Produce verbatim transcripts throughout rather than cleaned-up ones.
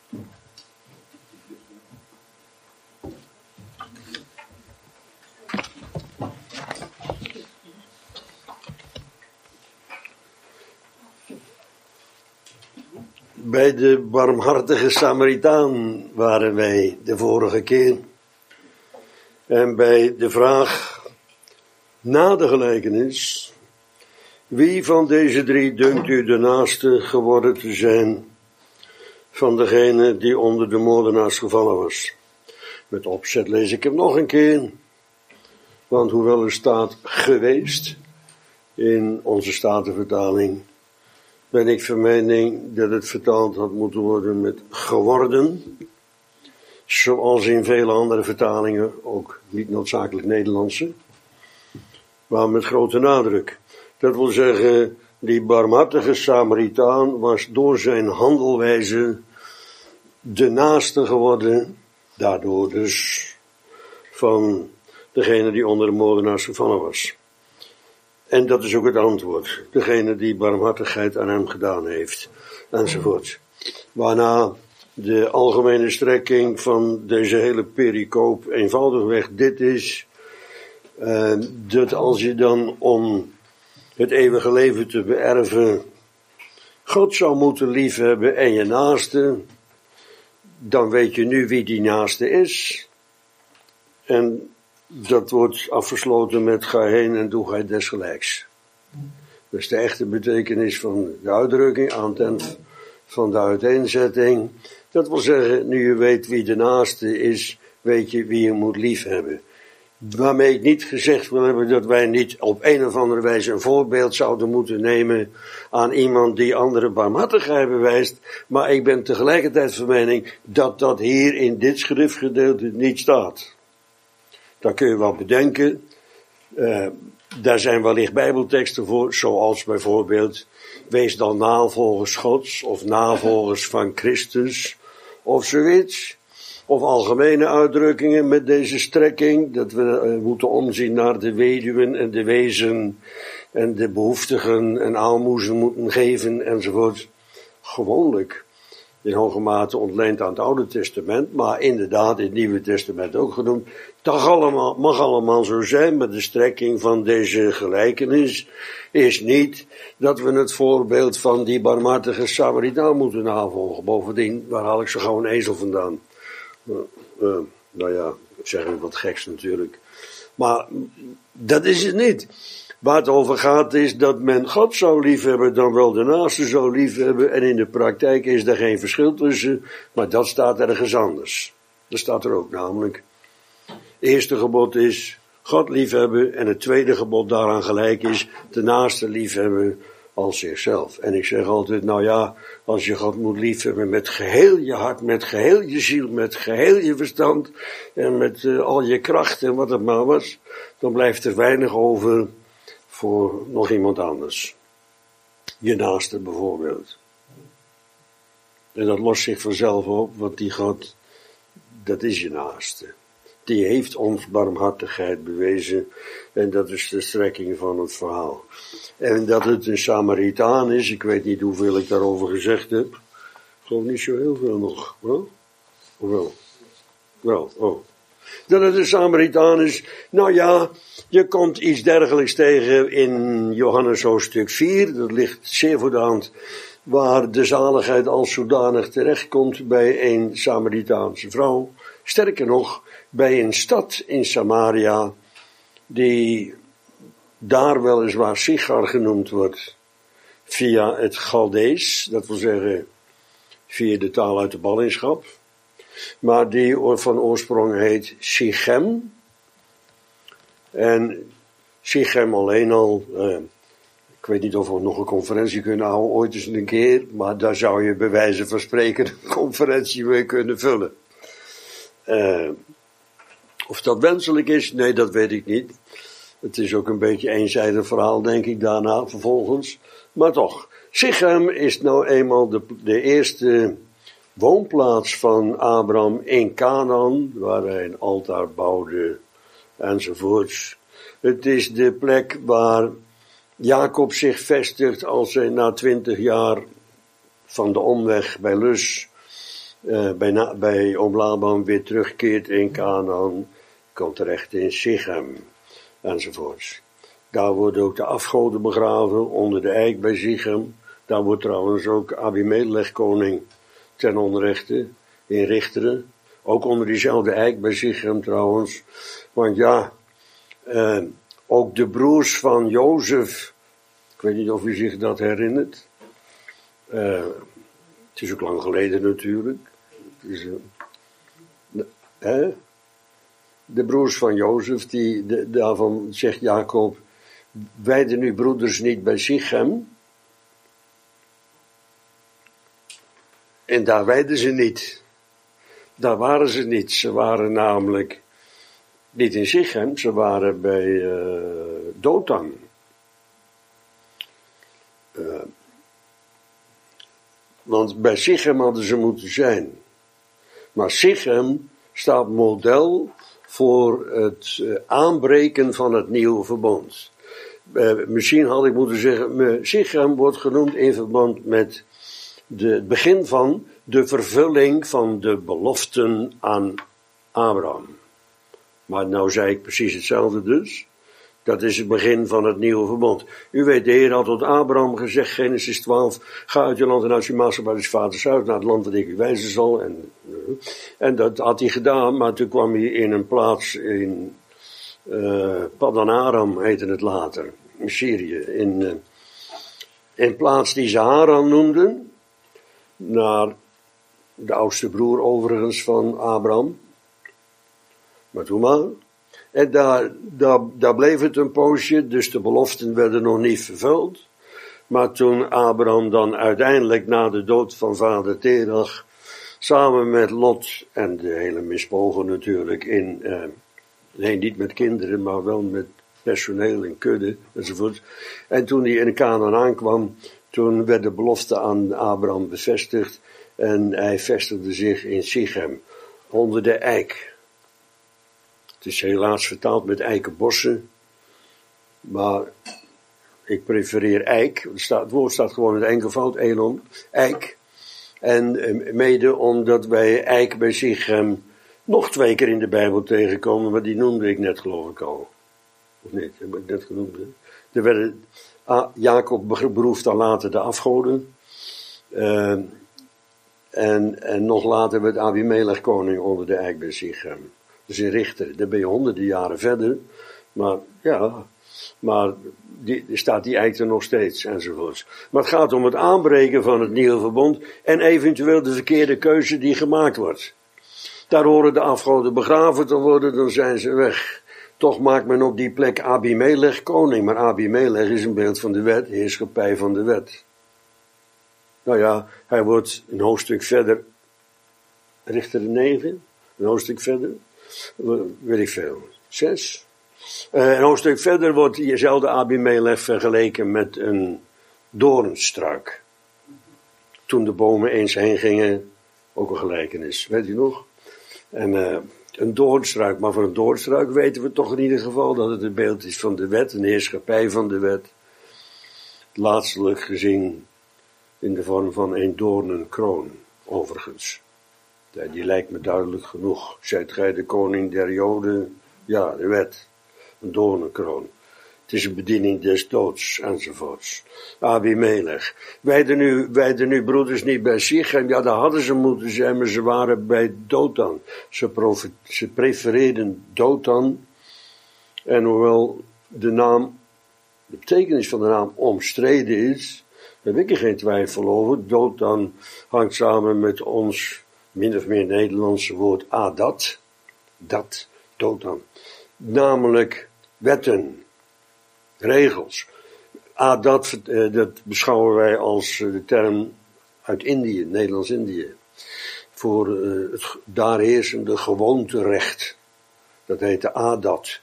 Bij de barmhartige Samaritaan waren wij de vorige keer. En bij de vraag na de gelijkenis: wie van deze drie dunkt u de naaste geworden te zijn van degene die onder de moordenaars gevallen was? Met opzet lees ik hem nog een keer. Want hoewel er staat geweest in onze Statenvertaling, ben ik van mening dat het vertaald had moeten worden met geworden. Zoals in vele andere vertalingen, ook niet noodzakelijk Nederlandse, maar met grote nadruk. Dat wil zeggen, die barmhartige Samaritaan was door zijn handelwijze de naaste geworden, daardoor dus van degene die onder de moordenaars gevallen was. En dat is ook het antwoord. Degene die barmhartigheid aan hem gedaan heeft. Enzovoort. Waarna de algemene strekking van deze hele pericoop eenvoudigweg dit is. Uh, dat als je dan om het eeuwige leven te beërven God zou moeten liefhebben en je naaste, dan weet je nu wie die naaste is. En dat wordt afgesloten met ga heen en doe gij desgelijks. Dat is de echte betekenis van de uitdrukking aan het eind van de uiteenzetting. Dat wil zeggen, nu je weet wie de naaste is, weet je wie je moet liefhebben. Waarmee ik niet gezegd wil hebben dat wij niet op een of andere wijze een voorbeeld zouden moeten nemen aan iemand die andere barmhartigheid bewijst. Maar ik ben tegelijkertijd van mening dat dat hier in dit schriftgedeelte niet staat. Daar kun je wel bedenken. Uh, daar zijn wellicht bijbelteksten voor, zoals bijvoorbeeld wees dan navolgers Gods of navolgers van Christus of zoiets. Of algemene uitdrukkingen met deze strekking, dat we uh, moeten omzien naar de weduwen en de wezen en de behoeftigen en aalmoezen moeten geven enzovoort. Gewoonlijk in hoge mate ontleend aan het Oude Testament, maar inderdaad in het Nieuwe Testament ook genoemd. Dat allemaal, mag allemaal zo zijn, maar de strekking van deze gelijkenis is niet dat we het voorbeeld van die barmhartige Samaritaan moeten navolgen. Bovendien, waar haal ik zo gauw een ezel vandaan? Uh, uh, nou ja, ik zeg wat geks natuurlijk. Maar dat is het niet. Waar het over gaat is dat men God zou liefhebben, dan wel de naaste zou liefhebben. En in de praktijk is er geen verschil tussen, maar dat staat ergens anders. Dat staat er ook namelijk. Het eerste gebod is God liefhebben en het tweede gebod daaraan gelijk is de naaste liefhebben als zichzelf. En ik zeg altijd, nou ja, als je God moet liefhebben met geheel je hart, met geheel je ziel, met geheel je verstand en met uh, al je kracht en wat het maar was, dan blijft er weinig over voor nog iemand anders. Je naaste bijvoorbeeld. En dat lost zich vanzelf op, want die God, dat is je naaste. Die heeft ons barmhartigheid bewezen en dat is de strekking van het verhaal. En dat het een Samaritaan is, ik weet niet hoeveel ik daarover gezegd heb. Ik geloof niet zo heel veel nog. Wel? Of wel? Wel, oh. Dat het een Samaritaan is, nou ja, je komt iets dergelijks tegen in Johannes hoofdstuk vier, dat ligt zeer voor de hand, waar de zaligheid als zodanig terechtkomt bij een Samaritaanse vrouw. Sterker nog, bij een stad in Samaria, die daar weliswaar Sichar genoemd wordt, via het Chaldees, dat wil zeggen via de taal uit de ballingschap, maar die van oorsprong heet Sichem. En Sichem alleen al, eh, ik weet niet of we nog een conferentie kunnen houden, ooit eens een keer, maar daar zou je bij wijze van spreken een conferentie mee kunnen vullen. Uh, of dat wenselijk is, nee, dat weet ik niet. Het is ook een beetje eenzijdig verhaal, denk ik, daarna vervolgens. Maar toch, Sichem is nou eenmaal de, de eerste woonplaats van Abraham in Canaan, waar hij een altaar bouwde enzovoorts. Het is de plek waar Jacob zich vestigt als hij na twintig jaar van de omweg bij Lus uh, bij, na, bij oom Laban weer terugkeert in Canaan, komt terecht in Sichem, enzovoorts. Daar worden ook de afgoden begraven, onder de eik bij Sichem. Daar wordt trouwens ook Abimelech koning ten onrechte, in Richteren. Ook onder diezelfde eik bij Sichem trouwens. Want ja, uh, ook de broers van Jozef, ik weet niet of u zich dat herinnert. Uh, het is ook lang geleden natuurlijk. Het is, uh, hè? De broers van Jozef, die, de, daarvan zegt Jacob, wijden nu broeders niet bij Sichem? En daar wijden ze niet. Daar waren ze niet. Ze waren namelijk niet in Sichem, ze waren bij uh, Dothan. Uh, want bij Sichem hadden ze moeten zijn. Maar Sichem staat model voor het uh, aanbreken van het nieuwe verbond. Uh, misschien had ik moeten zeggen, Sichem wordt genoemd in verband met de, het begin van de vervulling van de beloften aan Abraham. Maar nou zei ik precies hetzelfde dus. Dat is het begin van het nieuwe verbond. U weet, de Heer had tot Abraham gezegd, Genesis twaalf, ga uit je land en uit je maatschappij bij je vaders uit, naar het land dat ik u wijzen zal. En, en dat had hij gedaan, maar toen kwam hij in een plaats in uh, Paddan Aram, heette het later, in Syrië, in, uh, in plaats die ze Haran noemden, naar de oudste broer overigens van Abraham. Maar toen maar. En daar, daar, daar bleef het een poosje, dus de beloften werden nog niet vervuld. Maar toen Abraham dan uiteindelijk na de dood van vader Terach, samen met Lot en de hele mispogen natuurlijk, in, eh, nee niet met kinderen, maar wel met personeel en kudde enzovoort. En toen hij in Canaan aankwam, toen werd de belofte aan Abraham bevestigd en hij vestigde zich in Sichem, onder de eik. Het is helaas vertaald met eikenbossen, maar ik prefereer eik. Het, staat, het woord staat gewoon in het enkelvoud, elon, eik. En mede omdat wij eik bij Sichem nog twee keer in de Bijbel tegenkomen, maar die noemde ik net geloof ik al. Of niet, heb ik net genoemd. Hè? Er werden, ah, Jacob beroeft dan later de afgoden. Uh, en, en nog later werd Abimelech koning onder de eik bij Sichem. Dus in Richter, daar ben je honderden jaren verder. Maar ja, maar die, staat die eik er nog steeds enzovoorts. Maar het gaat om het aanbreken van het nieuwe verbond en eventueel de verkeerde keuze die gemaakt wordt. Daar horen de afgoden begraven te worden, dan zijn ze weg. Toch maakt men op die plek Abimelech koning. Maar Abimelech is een beeld van de wet, heerschappij van de wet. Nou ja, hij wordt een hoofdstuk verder, Richter negen, een hoofdstuk verder. Weet ik veel, zes. Uh, een hoofdstuk verder wordt diezelfde Abimelech vergeleken met een doornstruik. Toen de bomen eens heen gingen, ook een gelijkenis, weet u nog? En uh, een doornstruik, maar voor een doornstruik weten we toch in ieder geval dat het een beeld is van de wet, een heerschappij van de wet. Laatstelijk gezien in de vorm van een doornenkroon, overigens. Die lijkt me duidelijk genoeg. Zijt gij de koning der Joden? Ja, de wet. Een doornenkroon. Het is een bediening des doods, enzovoorts. Abimelech. Wijden nu, wijden nu broeders niet bij Sichem? Ja, daar hadden ze moeten zijn, maar ze waren bij Dothan. Ze, profe- ze prefereerden Dothan. En hoewel de naam, de betekenis van de naam omstreden is, heb ik er geen twijfel over. Dothan hangt samen met ons min of meer Nederlandse woord adat, dat, Dothan. Namelijk wetten, regels. Adat, dat beschouwen wij als de term uit Indië, Nederlands-Indië. Voor het daar heersende gewoonterecht. Dat heette adat.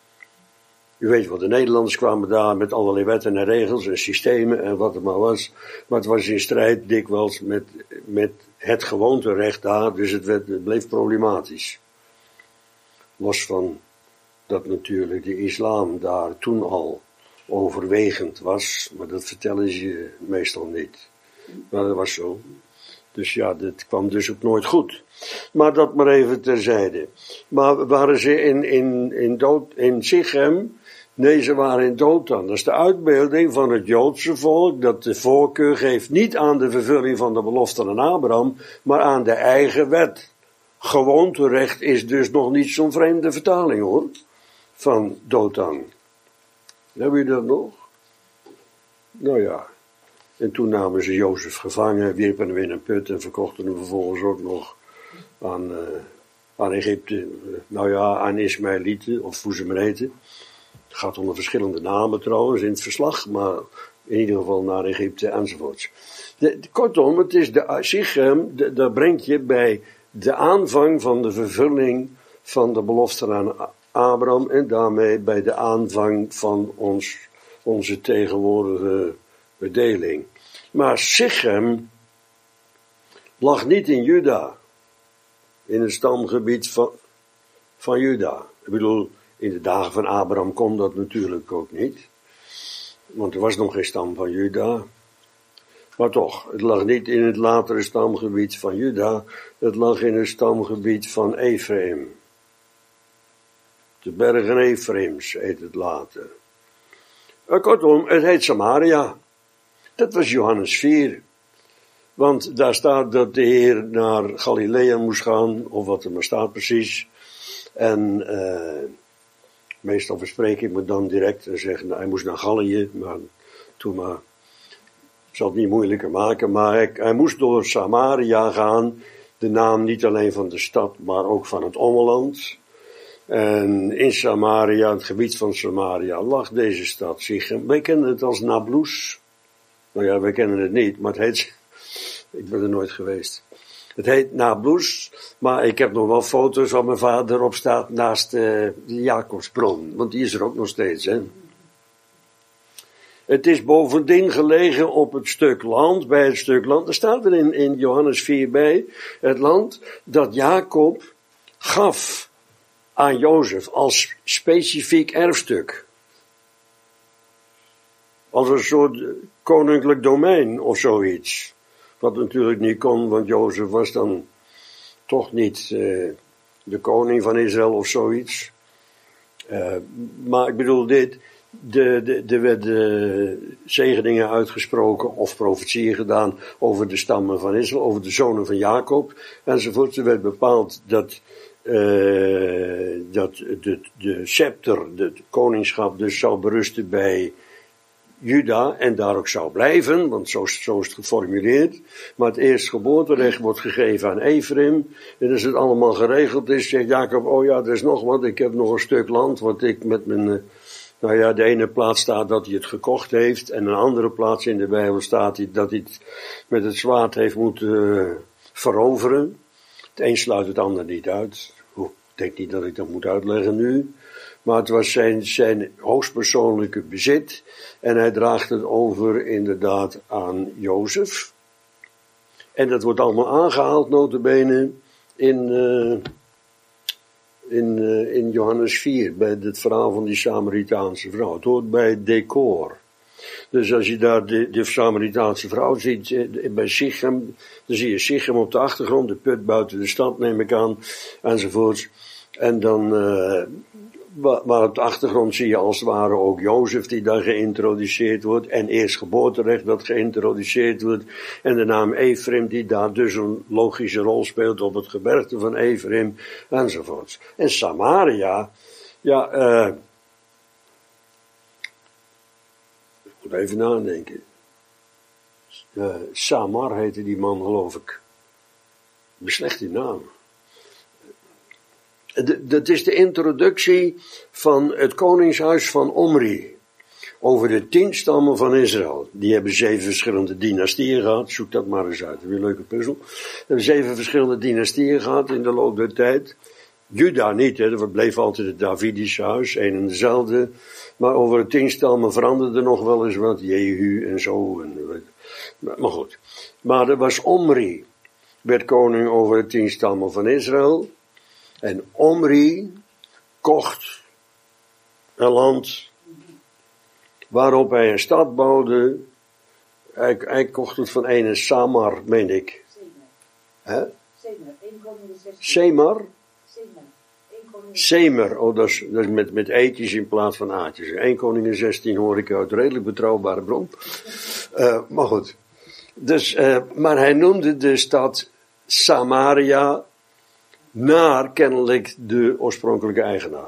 U weet wat, de Nederlanders kwamen daar met allerlei wetten en regels en systemen en wat het maar was. Maar het was in strijd dikwijls met, met het gewoonterecht daar, dus het, werd, het bleef problematisch. Los van dat natuurlijk de islam daar toen al overwegend was, maar dat vertellen ze je meestal niet. Maar dat was zo. Dus ja, dat kwam dus ook nooit goed. Maar dat maar even terzijde. Maar waren ze in, in, in, dood, in Sichem? Nee, ze waren in Dothan. Dat is de uitbeelding van het Joodse volk dat de voorkeur geeft niet aan de vervulling van de belofte aan Abraham, maar aan de eigen wet. Gewoonterecht is dus nog niet zo'n vreemde vertaling hoor, van Dothan. Hebben jullie dat nog? Nou ja. En toen namen ze Jozef gevangen, wierpen hem in een put en verkochten hem vervolgens ook nog aan, uh, aan Egypte. Uh, nou ja, aan Ismaëlieten of hoe ze maar heten. Het gaat onder verschillende namen trouwens in het verslag, maar in ieder geval naar Egypte enzovoorts. De, de, kortom, het is de Sichem, daar brengt je bij de aanvang van de vervulling van de belofte aan Abraham en daarmee bij de aanvang van ons, onze tegenwoordige bedeling. Maar Sichem lag niet in Juda, in het stamgebied van, van Juda. Ik bedoel, in de dagen van Abraham kon dat natuurlijk ook niet, want er was nog geen stam van Juda. Maar toch, het lag niet in het latere stamgebied van Juda, het lag in het stamgebied van Ephraim. De bergen Ephraims heet het later. Uh, kortom, het heet Samaria. Dat was Johannes vier. Want daar staat dat de Heer naar Galilea moest gaan, of wat er maar staat precies. En uh, meestal verspreek ik me dan direct en zeg, nou, hij moest naar Gallië, maar toen maar, ik zal het niet moeilijker maken, maar hij, hij moest door Samaria gaan, de naam niet alleen van de stad, maar ook van het ommeland. En in Samaria, het gebied van Samaria, lag deze stad Sichem. Wij kennen het als Nablus. Nou ja, wij kennen het niet, maar het heet, ik ben er nooit geweest. Het heet Nablus, maar ik heb nog wel foto's waar mijn vader op staat naast uh, de Jacobsbron, want die is er ook nog steeds, hè. Het is bovendien gelegen op het stuk land, bij het stuk land, er staat er in, in Johannes vier bij, het land dat Jacob gaf aan Jozef als specifiek erfstuk. Als een soort koninklijk domein of zoiets. Wat natuurlijk niet kon, want Jozef was dan toch niet uh, de koning van Israël of zoiets. Uh, maar ik bedoel dit, de, de, er werden zegeningen uitgesproken of profetieën gedaan over de stammen van Israël, over de zonen van Jacob enzovoort. Er werd bepaald dat Uh, dat de, de scepter, het koningschap dus zou berusten bij Juda en daar ook zou blijven, want zo, zo is het geformuleerd. Maar het eerstgeboorterecht wordt gegeven aan Ephraim. En als het allemaal geregeld is, zegt Jacob, oh ja, er is nog wat, ik heb nog een stuk land wat ik met mijn, nou ja, de ene plaats staat dat hij het gekocht heeft en een andere plaats in de Bijbel staat dat hij het met het zwaard heeft moeten uh, veroveren. Het een sluit het ander niet uit. Ik denk niet dat ik dat moet uitleggen nu. Maar het was zijn, zijn hoogstpersoonlijke bezit. En hij draagt het over inderdaad aan Jozef. En dat wordt allemaal aangehaald, nota bene, in, uh, in, uh, in Johannes vier. Bij het verhaal van die Samaritaanse vrouw. Het hoort bij het decor. Dus als je daar de, de Samaritaanse vrouw ziet, bij Sichem, dan zie je Sichem op de achtergrond, de put buiten de stad neem ik aan, enzovoorts. En dan, uh, maar op de achtergrond zie je als het ware ook Jozef die daar geïntroduceerd wordt, en eerstgeboorterecht dat geïntroduceerd wordt, en de naam Ephraim die daar dus een logische rol speelt op het gebergte van Ephraim, enzovoorts. En Samaria, ja, eh, uh, ik moet even nadenken. Uh, Samar heette die man, geloof ik. Beslecht die naam. Dat is de introductie van het koningshuis van Omri. Over de tien stammen van Israël. Die hebben zeven verschillende dynastieën gehad. Zoek dat maar eens uit. Weer een leuke puzzel. Ze hebben zeven verschillende dynastieën gehad in de loop der tijd. Juda niet, hè. Dat bleef altijd het Davidische huis. Een en dezelfde. Maar over de tien stammen veranderde nog wel eens wat. Jehu en zo. En, maar goed. Maar er was Omri. Werd koning over de tien stammen van Israël. En Omri kocht een land waarop hij een stad bouwde. Hij, hij kocht het van ene Samar, meen ik. Hè? Semer, één Koningen zestien. Semar? Semer. één Koningen Semer, oh, dat is, dat is met, met eetjes in plaats van aatjes. één Koningen zestien hoor ik uit redelijk betrouwbare bron. Uh, maar goed. Dus, uh, maar hij noemde de stad Samaria naar kennelijk de oorspronkelijke eigenaar.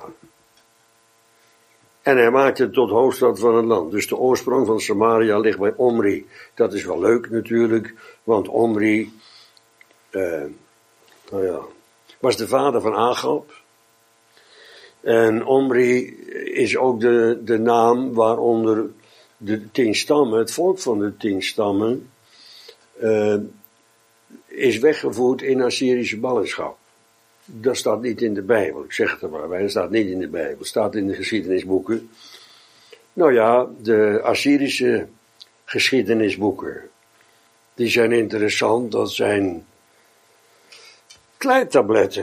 En hij maakte het tot hoofdstad van het land. Dus de oorsprong van Samaria ligt bij Omri. Dat is wel leuk natuurlijk, want Omri, uh, nou ja, was de vader van Agab. En Omri is ook de, de naam waaronder de tien stammen, het volk van de tien stammen, uh, is weggevoerd in Assyrische ballingschap. Dat staat niet in de Bijbel, ik zeg het er maar bij, dat staat niet in de Bijbel, het staat in de geschiedenisboeken. Nou ja, de Assyrische geschiedenisboeken, die zijn interessant, dat zijn kleitabletten.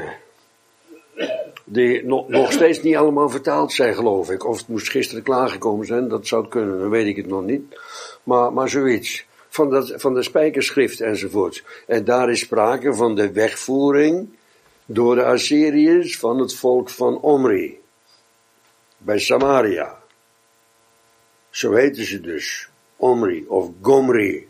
Die nog, nog steeds niet allemaal vertaald zijn, geloof ik. Of het moest gisteren klaargekomen zijn, dat zou kunnen, dan weet ik het nog niet. Maar, maar zoiets. Van, dat, van de spijkerschrift enzovoort. En daar is sprake van de wegvoering door de Assyriërs van het volk van Omri. Bij Samaria. Zo heten ze dus. Omri of Gomri.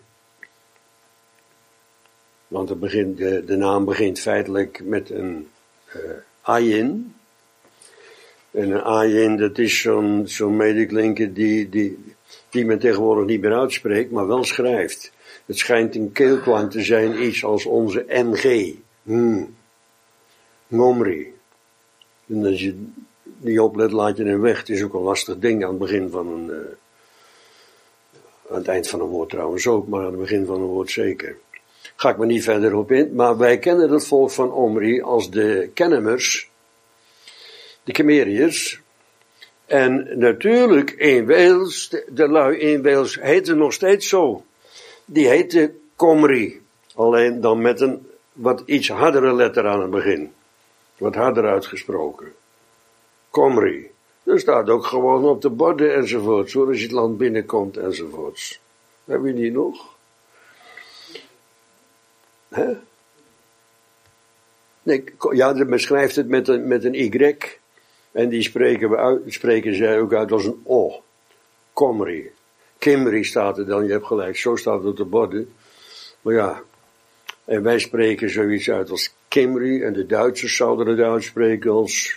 Want het begint, de, de naam begint feitelijk met een uh, ayin. En een ayin, dat is zo'n zo'n medeklinker die, die, die men tegenwoordig niet meer uitspreekt, maar wel schrijft. Het schijnt een keelklank te zijn, iets als onze M G. Hmm. Gomri. En als je niet oplet, laat je hem weg. Het is ook een lastig ding aan het begin van een, uh, aan het eind van een woord trouwens ook, maar aan het begin van een woord zeker. Ga ik me niet verder op in, maar wij kennen het volk van Omri als de Kennemers, de Kemeriërs. En natuurlijk in Wales, de, de lui in Wales heten nog steeds zo. Die heten Comri, alleen dan met een wat iets hardere letter aan het begin. Wat harder uitgesproken. Comri. Dat staat ook gewoon op de borden enzovoorts, hoor, als je het land binnenkomt enzovoorts. Heb je die nog? Hè? Nee, ja, men beschrijft het met een, met een Y. En die spreken, we uit, spreken zij ook uit als een O. Comri. Kimri staat er dan, je hebt gelijk, zo staat het op de borden. Maar ja, en wij spreken zoiets uit als Kimri. En de Duitsers zouden het uitspreken als,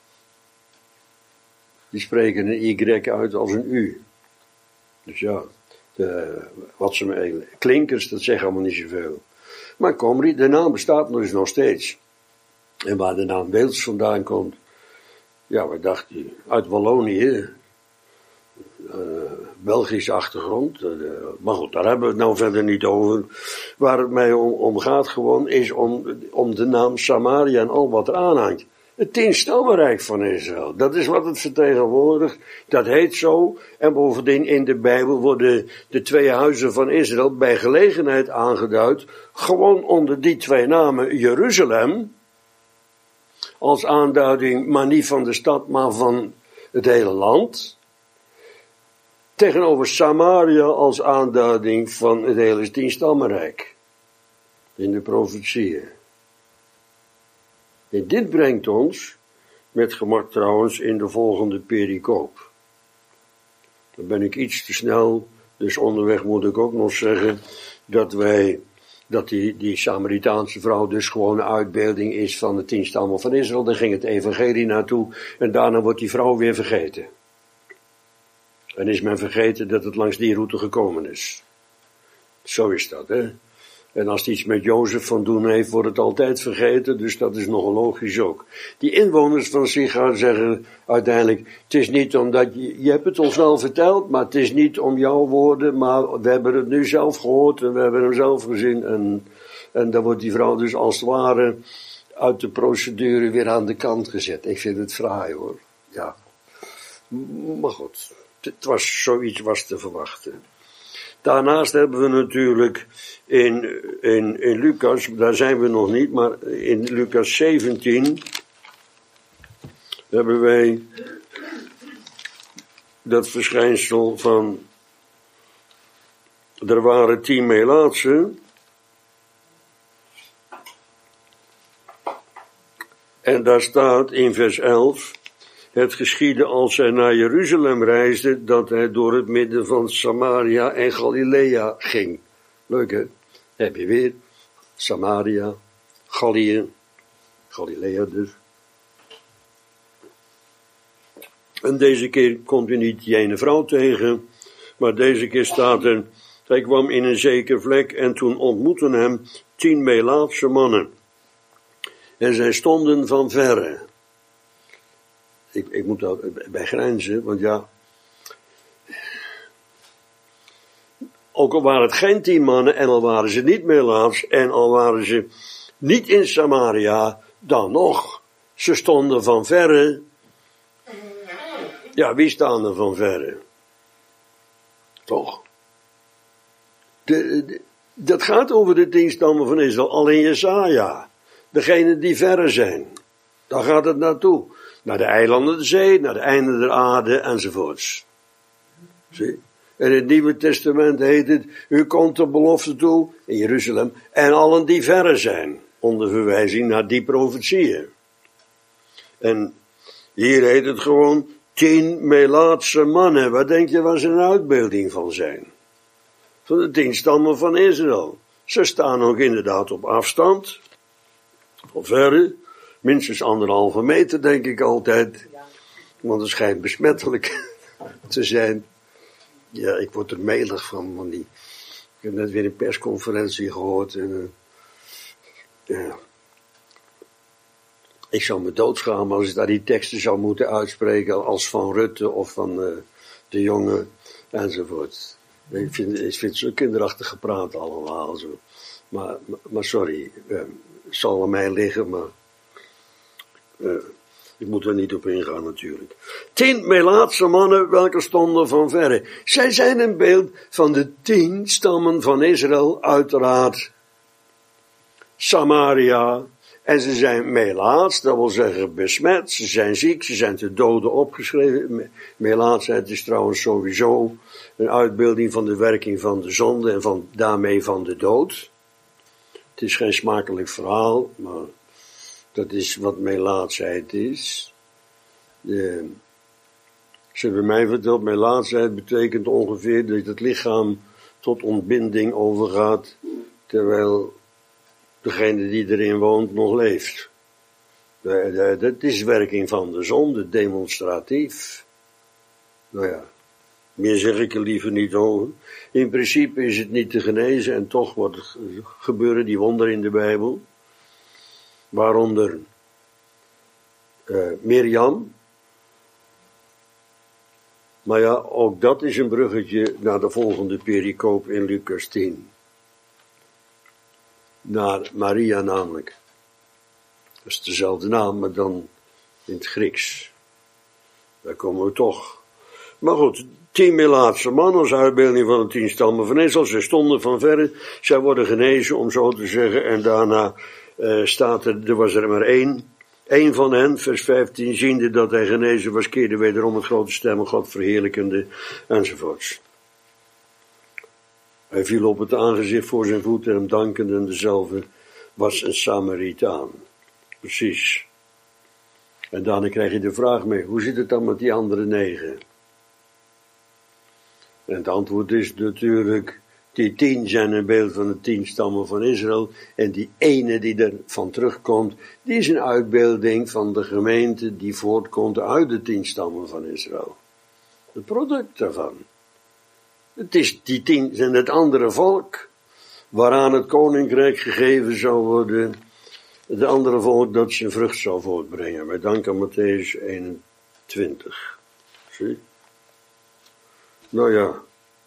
die spreken een Y uit als een U. Dus ja, de, wat ze, klinkers, dat zeggen allemaal niet zoveel. Maar Comri, de naam bestaat dus nog steeds. En waar de naam Wales vandaan komt, ja, wat dacht je? Uit Wallonië, uh, Belgische achtergrond, uh, maar goed, daar hebben we het nou verder niet over. Waar het mij om, om gaat gewoon, is om, om de naam Samaria en al wat eraan hangt. Het tienstammenrijk van Israël, dat is wat het vertegenwoordigt, dat heet zo, en bovendien in de Bijbel worden de twee huizen van Israël bij gelegenheid aangeduid, gewoon onder die twee namen Jeruzalem, als aanduiding, maar niet van de stad, maar van het hele land, tegenover Samaria als aanduiding van het hele tienstammenrijk, in de profetieën. En dit brengt ons, met gemak trouwens, in de volgende pericoop. Dan ben ik iets te snel, dus onderweg moet ik ook nog zeggen dat wij, dat die, die Samaritaanse vrouw dus gewoon een uitbeelding is van de tien stammen van Israël. Daar ging het evangelie naartoe en daarna wordt die vrouw weer vergeten. En is men vergeten dat het langs die route gekomen is. Zo is dat, hè. En als het iets met Jozef van doen heeft, wordt het altijd vergeten, dus dat is nogal logisch ook. Die inwoners van Sichar zeggen uiteindelijk, het is niet omdat, je, je hebt het ons wel verteld, maar het is niet om jouw woorden, maar we hebben het nu zelf gehoord en we hebben hem zelf gezien. En, en dan wordt die vrouw dus als het ware uit de procedure weer aan de kant gezet. Ik vind het fraai, hoor. Ja. Maar goed, het was, zoiets was te verwachten. Daarnaast hebben we natuurlijk in, in, in Lucas, daar zijn we nog niet, maar in Lucas zeventien hebben wij dat verschijnsel van, er waren tien Melaatsen En daar staat in vers elf, het geschiedde als hij naar Jeruzalem reisde, dat hij door het midden van Samaria en Galilea ging. Leuk hè? Heb je weer Samaria, Galilea, Galilea dus. En deze keer komt u niet die ene vrouw tegen, maar deze keer staat er, hij kwam in een zeker vlek en toen ontmoetten hem tien Melaatse mannen. En zij stonden van verre. Ik, ik moet daar bij grijnzen, want ja, ook al waren het geen tien mannen en al waren ze niet Melaats en al waren ze niet in Samaria, dan nog, ze stonden van verre. Ja, wie staan er van verre? Toch? De, de, dat gaat over de tien stammen van Israël, al in Jesaja. Degenen die verre zijn. Daar gaat het naartoe. Naar de eilanden der zee, naar de einden der aarde, enzovoorts. Zie? En in het Nieuwe Testament heet het, u komt de belofte toe, in Jeruzalem, en allen die verre zijn. Onder verwijzing naar die profetieën. En hier heet het gewoon, tien Melaatse mannen. Wat denk je waar ze een uitbeelding van zijn? Van de tien stammen van Israël. Ze staan ook inderdaad op afstand. Van verre. Minstens anderhalve meter denk ik altijd. Want het schijnt besmettelijk te zijn. Ja, ik word er melig van. van die. Ik heb net weer een persconferentie gehoord. En, uh, ja. Ik zou me doodschamen als ik daar die teksten zou moeten uitspreken als van Rutte of van uh, de jongen enzovoort. Ik vind, ik vind het zo kinderachtig gepraat allemaal. Zo. Maar, maar sorry, uh, het zal aan mij liggen, maar uh, ik moet er niet op ingaan natuurlijk. Tien Melaatse mannen, welke stonden van verre. Zij zijn een beeld van de tien stammen van Israël, uiteraard Samaria. En ze zijn Melaats, dat wil zeggen besmet, ze zijn ziek, ze zijn te doden opgeschreven. Melaatsheid is trouwens sowieso een uitbeelding van de werking van de zonde en van, daarmee van de dood. Het is geen smakelijk verhaal, maar dat is wat melaatsheid is. De, ze hebben mij verteld, melaatsheid betekent ongeveer dat het lichaam tot ontbinding overgaat, terwijl degene die erin woont nog leeft. Dat is werking van de zonde, demonstratief. Nou ja, meer zeg ik er liever niet over. In principe is het niet te genezen en toch wordt, gebeuren die wonderen in de Bijbel. Waaronder uh, Mirjam. Maar ja, ook dat is een bruggetje naar de volgende pericoop in Lucas tien. Naar Maria namelijk. Dat is dezelfde naam, maar dan in het Grieks. Daar komen we toch. Maar goed, tien Melaatse mannen als uitbeelding van de tien stammen van Israël. Ze stonden van verre, zij worden genezen, om zo te zeggen. En daarna uh, staat er, er was er maar één. Eén van hen, vers vijftien, ziende dat hij genezen was, keerde wederom het grote stemmen, God verheerlijkende, enzovoorts. Hij viel op het aangezicht voor zijn voeten en hem dankende, en dezelfde was een Samaritaan. Precies. En daarna krijg je de vraag mee, hoe zit het dan met die andere negen? En het antwoord is natuurlijk, die tien zijn een beeld van de tien stammen van Israël, en die ene die er van terugkomt, die is een uitbeelding van de gemeente die voortkomt uit de tien stammen van Israël. Het product daarvan. Het is, die tien zijn het andere volk, waaraan het koninkrijk gegeven zou worden, het andere volk dat zijn vrucht zou voortbrengen. Wij danken aan Mattheüs eenentwintig. Zie? Nou ja.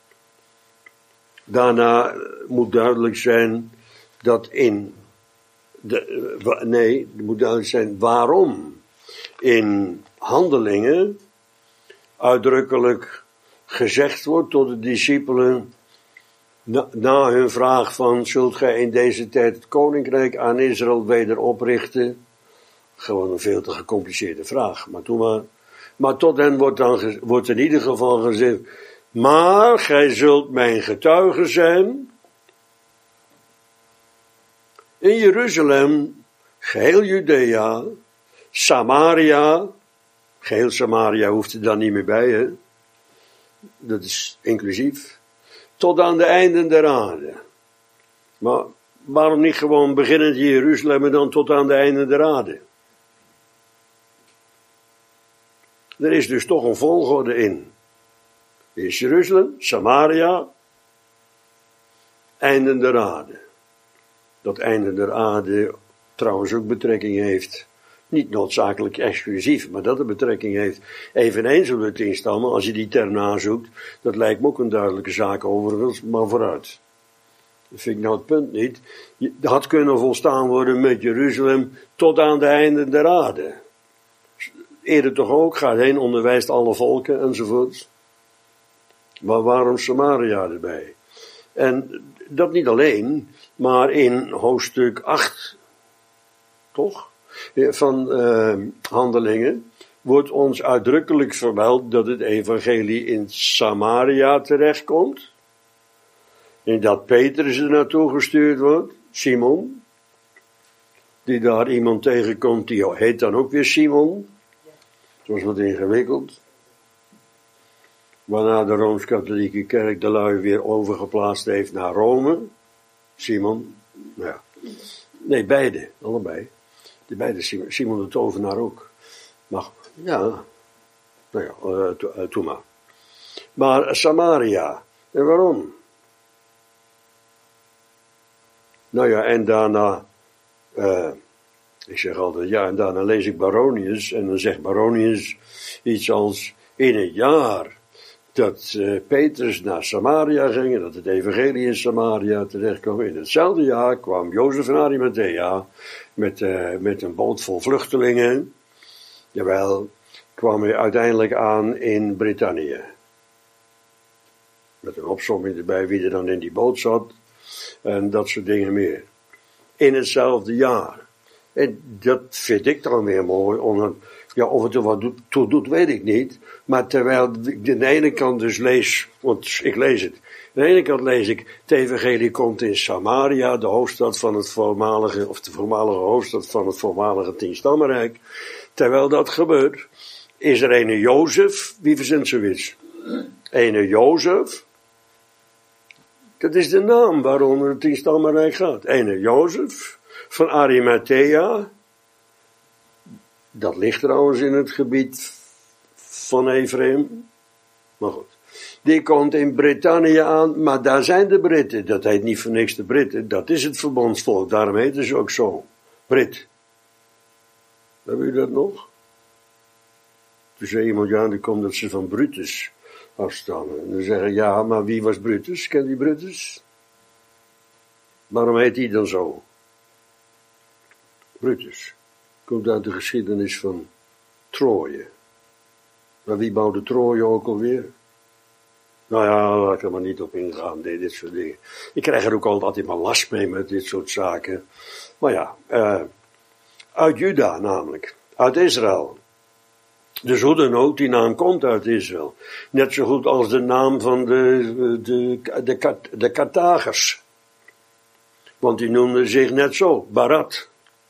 Daarna moet duidelijk zijn dat in de, nee, het moet duidelijk zijn waarom in Handelingen uitdrukkelijk gezegd wordt tot de discipelen, na, na hun vraag van, zult gij in deze tijd het koninkrijk aan Israël weder oprichten? Gewoon een veel te gecompliceerde vraag, maar toen maar. Maar tot hen wordt dan, wordt in ieder geval gezegd, maar gij zult mijn getuige zijn in Jeruzalem, geheel Judea Samaria, geheel Samaria hoeft er dan niet meer bij, hè. Dat is inclusief. Tot aan de einden der aarde. Maar waarom niet gewoon beginnend in Jeruzalem en dan tot aan de einden der aarde? Er is dus toch een volgorde in. Er is Jeruzalem, Samaria, einden der aarde. Dat einde der aarde trouwens ook betrekking heeft, niet noodzakelijk exclusief, maar dat het betrekking heeft eveneens op de tien stammen. Als je die term nazoekt, dat lijkt me ook een duidelijke zaak overigens, maar vooruit. Dat vind ik nou het punt niet. Je had kunnen volstaan worden met Jeruzalem tot aan de einden der aarde. Eerder toch ook, gaat heen, onderwijst alle volken enzovoort. Maar waarom Samaria erbij? En dat niet alleen, maar in hoofdstuk acht, toch? Van uh, Handelingen, wordt ons uitdrukkelijk vermeld dat het evangelie in Samaria terechtkomt. En dat Petrus er naartoe gestuurd wordt, Simon, die daar iemand tegenkomt, die heet dan ook weer Simon. Dat was wat ingewikkeld. Waarna de Rooms-Katholieke Kerk de lui weer overgeplaatst heeft naar Rome. Simon, nou ja. Nee, beide, allebei. De beide Simon, Simon de Tovenaar ook. Maar, ja, nou ja, uh, to, uh, toe maar. Maar Samaria, en waarom? Nou ja, en daarna, uh, ik zeg altijd, ja, en daarna lees ik Baronius, en dan zegt Baronius iets als, in het jaar dat uh, Petrus naar Samaria ging, en dat het evangelie in Samaria terechtkwam, in hetzelfde jaar kwam Jozef van Arimathea met, uh, met een boot vol vluchtelingen. Jawel, kwam hij uiteindelijk aan in Brittannië. Met een opsomming erbij wie er dan in die boot zat, en dat soort dingen meer. In hetzelfde jaar. En dat vind ik dan weer mooi, omdat, ja, of het er wat toe doet, weet ik niet. Maar terwijl ik aan de ene kant dus lees, want ik lees het. Aan de ene kant lees ik, het evangelie komt in Samaria, de hoofdstad van het voormalige, of de voormalige hoofdstad van het voormalige Tienstammenrijk. Terwijl dat gebeurt, is er ene Jozef, wie verzint zoiets? Ene Jozef. Dat is de naam waaronder het Tienstammenrijk gaat. Ene Jozef van Arimathea. Dat ligt trouwens in het gebied van Ephraim. Maar goed. Die komt in Brittannië aan, maar daar zijn de Britten. Dat heet niet voor niks de Britten. Dat is het verbondsvolk. Daarom heten ze ook zo. Brit. Hebben jullie dat nog? Toen zei iemand, ja, dan komt dat ze van Brutus afstammen. En dan zeggen, ja, maar wie was Brutus? Ken die Brutus? Waarom heet hij dan zo? Brutus. Komt uit de geschiedenis van Troje. Maar wie bouwde Troje ook alweer? Nou ja, laat ik er maar niet op ingaan, dit, dit soort dingen. Ik krijg er ook altijd maar last mee met dit soort zaken. Maar ja, uh, uit Juda namelijk. Uit Israël. Dus hoe dan ook, die naam komt uit Israël. Net zo goed als de naam van de, de, de, de, de Carthagers. Want die noemden zich net zo, Barat.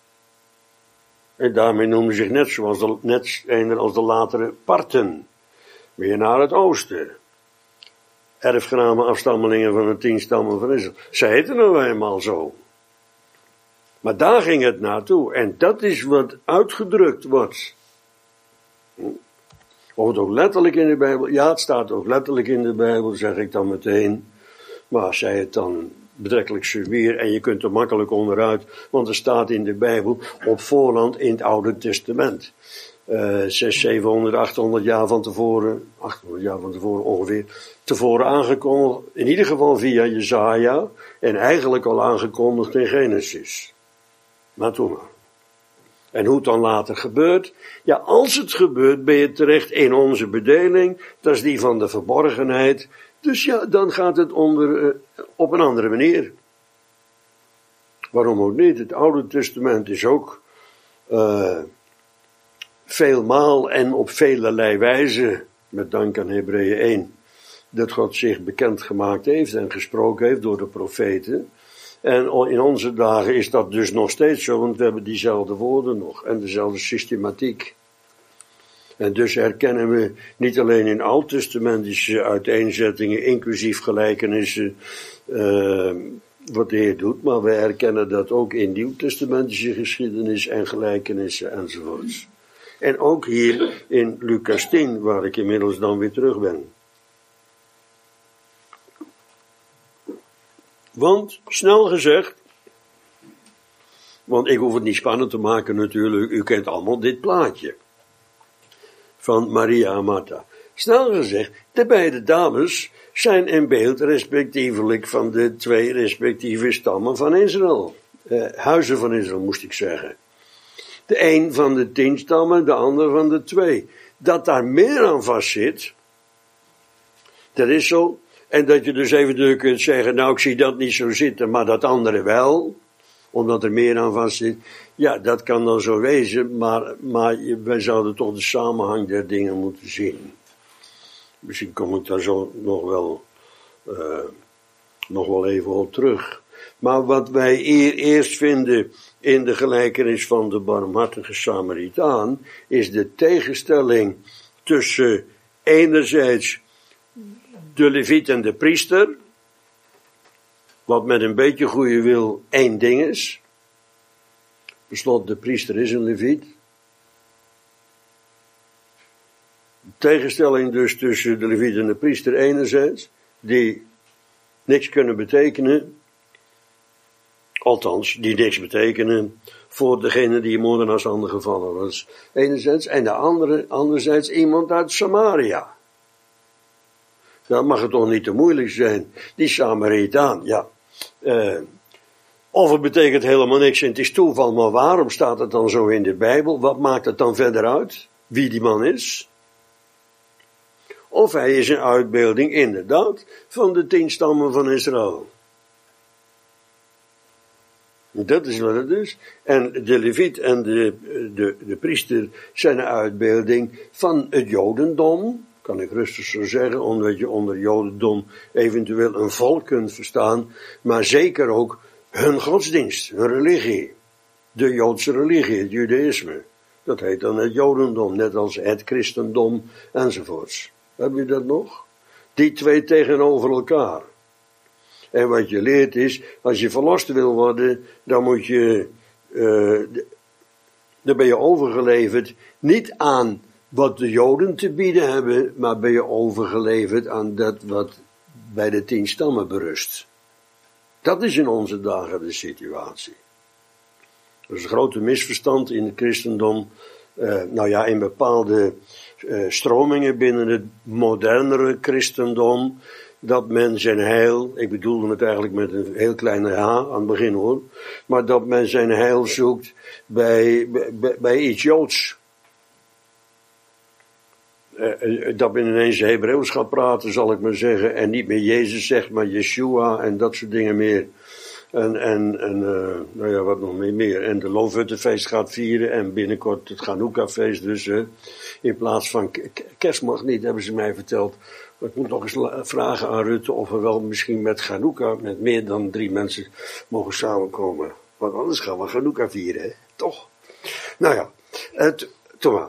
En daarmee noemden zich net zoals de, net als de latere Parten. Weer naar het oosten. Erfgename afstammelingen van de tien stammen van Israël. Ze heten nou eenmaal zo. Maar daar ging het naartoe. En dat is wat uitgedrukt wordt. Of het ook letterlijk in de Bijbel. Ja, het staat ook letterlijk in de Bijbel, zeg ik dan meteen. Maar als zij het dan betrekkelijk subier en je kunt er makkelijk onderuit, want er staat in de Bijbel op voorhand in het Oude Testament. Uh, zes, zevenhonderd, achthonderd jaar van tevoren, achthonderd jaar van tevoren ongeveer, tevoren aangekondigd, in ieder geval via Jesaja, en eigenlijk al aangekondigd in Genesis. Maar toen maar. En hoe het dan later gebeurt? Ja, als het gebeurt, ben je terecht in onze bedeling, dat is die van de verborgenheid. Dus ja, dan gaat het onder, uh, op een andere manier. Waarom ook niet? Het Oude Testament is ook uh, veelmaal en op velelei wijze, met dank aan Hebreeën één, dat God zich bekendgemaakt heeft en gesproken heeft door de profeten. En in onze dagen is dat dus nog steeds zo, want we hebben diezelfde woorden nog en dezelfde systematiek. En dus herkennen we niet alleen in oud-testamentische uiteenzettingen, inclusief gelijkenissen, uh, wat de Heer doet, maar we herkennen dat ook in nieuw-testamentische geschiedenis en gelijkenissen enzovoorts. En ook hier in Lucas tien, waar ik inmiddels dan weer terug ben. Want, snel gezegd, want ik hoef het niet spannend te maken natuurlijk, u kent allemaal dit plaatje van Maria en Martha. Snel gezegd, de beide dames zijn een beeld respectievelijk van de twee respectieve stammen van Israël. Eh, huizen van Israël moest ik zeggen. De een van de tien stammen, de ander van de twee. Dat daar meer aan vast zit, dat is zo. En dat je dus eventueel kunt zeggen, nou ik zie dat niet zo zitten, maar dat andere wel. Omdat er meer aan vast zit. Ja, dat kan dan zo wezen, maar, maar wij zouden toch de samenhang der dingen moeten zien. Misschien kom ik daar zo nog wel, uh, nog wel even op terug. Maar wat wij eer, eerst vinden in de gelijkenis van de barmhartige Samaritaan, is de tegenstelling tussen enerzijds de leviet en de priester, wat met een beetje goede wil één ding is. Beslot, de priester is een leviet. Tegenstelling dus tussen de leviet en de priester enerzijds, die niks kunnen betekenen, althans, die niks betekenen voor degene die in moordenaars handen gevallen was, enerzijds, en de andere, anderzijds iemand uit Samaria. Dan mag het toch niet te moeilijk zijn. Die Samaritaan, ja. Uh, of het betekent helemaal niks en het is toeval, maar waarom staat het dan zo in de Bijbel? Wat maakt het dan verder uit? Wie die man is? Of hij is een uitbeelding, inderdaad, van de tien stammen van Israël. Dat is wat het is. En de leviet en de, de, de priester zijn een uitbeelding van het Jodendom. Kan ik rustig zo zeggen, omdat je onder Jodendom eventueel een volk kunt verstaan, maar zeker ook hun godsdienst, hun religie. De Joodse religie, het Judaïsme. Dat heet dan het Jodendom, net als het christendom enzovoorts. Heb je dat nog? Die twee tegenover elkaar. En wat je leert is, als je verlost wil worden, dan moet je, uh, dan ben je overgeleverd niet aan wat de Joden te bieden hebben, maar ben je overgeleverd aan dat wat bij de tien stammen berust. Dat is in onze dagen de situatie. Er is een grote misverstand in het christendom, uh, nou ja, in bepaalde uh, stromingen binnen het modernere christendom, dat men zijn heil, ik bedoelde het eigenlijk met een heel kleine h aan het begin hoor, maar dat men zijn heil zoekt bij, bij, bij iets Joods. Uh, dat men ineens Hebreeuws gaat praten, zal ik maar zeggen, en niet meer Jezus zegt, maar Yeshua en dat soort dingen meer. En, en, en uh, nou ja, wat nog meer, meer. En de Loofhuttenfeest gaat vieren en binnenkort het Chanukka-feest dus, uh, in plaats van k- kerst mag niet, hebben ze mij verteld. Ik moet nog eens la- vragen aan Rutte of we wel misschien met Chanukka, met meer dan drie mensen, mogen samenkomen. Want anders gaan we Chanukka vieren, hè? Toch? Nou ja, het, Thomas.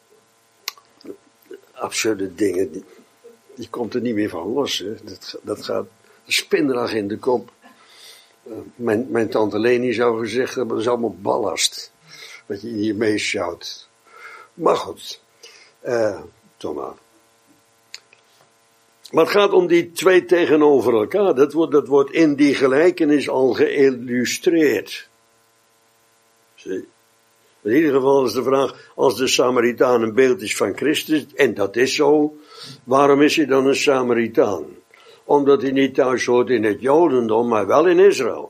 Absurde dingen, die, die komt er niet meer van los. Hè. Dat, dat gaat spinderig in de kop. Uh, mijn, mijn tante Leni zou gezegd hebben, dat is allemaal ballast. Wat je hier meesjouwt. Maar goed, uh, Thomas. Maar het gaat om die twee tegenover elkaar. Dat wordt, dat wordt in die gelijkenis al geïllustreerd. Zie. In ieder geval is de vraag, als de Samaritaan een beeld is van Christus, en dat is zo, waarom is hij dan een Samaritaan? Omdat hij niet thuis hoort in het Jodendom, maar wel in Israël.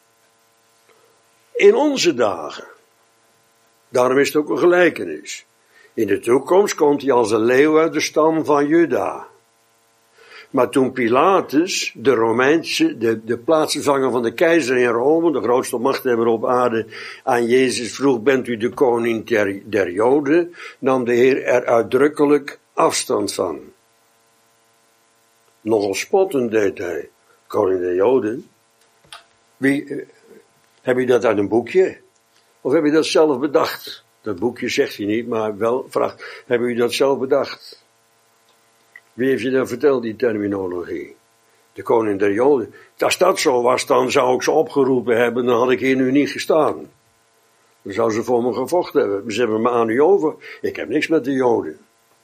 In onze dagen. Daarom is het ook een gelijkenis. In de toekomst komt hij als een leeuw uit de stam van Juda. Maar toen Pilatus, de Romeinse, de, de plaatsvervanger van de keizer in Rome, de grootste machthebber op aarde, aan Jezus vroeg, bent u de koning der, der Joden, nam de Heer er uitdrukkelijk afstand van. Nogal spottend deed hij, koning der Joden. Wie, uh, heb je dat uit een boekje? Of heb je dat zelf bedacht? Dat boekje zegt hij niet, maar wel vraagt, heb je dat zelf bedacht? Wie heeft je dat verteld, die terminologie? De koning der Joden. Als dat zo was, dan zou ik ze opgeroepen hebben, dan had ik hier nu niet gestaan. Dan zou ze voor me gevochten hebben. Ze hebben me aan u over. Ik heb niks met de Joden.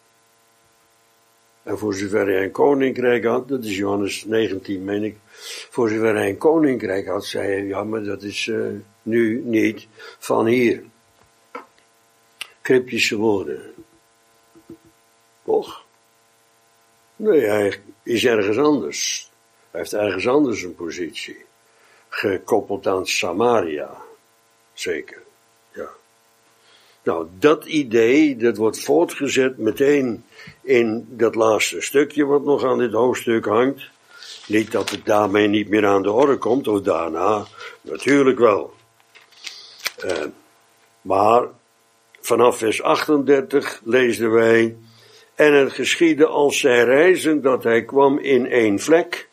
En voor zover hij een koninkrijk had, dat is Johannes negentien, meen ik. Voor zover hij een koninkrijk had, zei hij, ja, maar dat is uh, nu niet van hier. Cryptische woorden. Toch? Nee, hij is ergens anders. Hij heeft ergens anders een positie. Gekoppeld aan Samaria. Zeker, ja. Nou, dat idee, dat wordt voortgezet meteen in dat laatste stukje wat nog aan dit hoofdstuk hangt. Niet dat het daarmee niet meer aan de orde komt, of daarna, natuurlijk wel. Uh, maar vanaf vers achtendertig lezen wij, en het geschiedde als zij reizen, dat hij kwam in één vlek.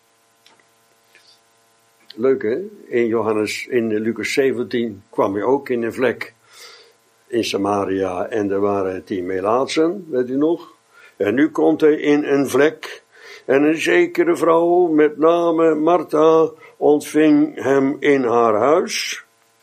Leuk hè, in Johannes, in Lucas zeventien kwam hij ook in een vlek in Samaria en er waren tien Melaatsen, weet u nog? En nu komt hij in een vlek en een zekere vrouw met name Martha ontving hem in haar huis.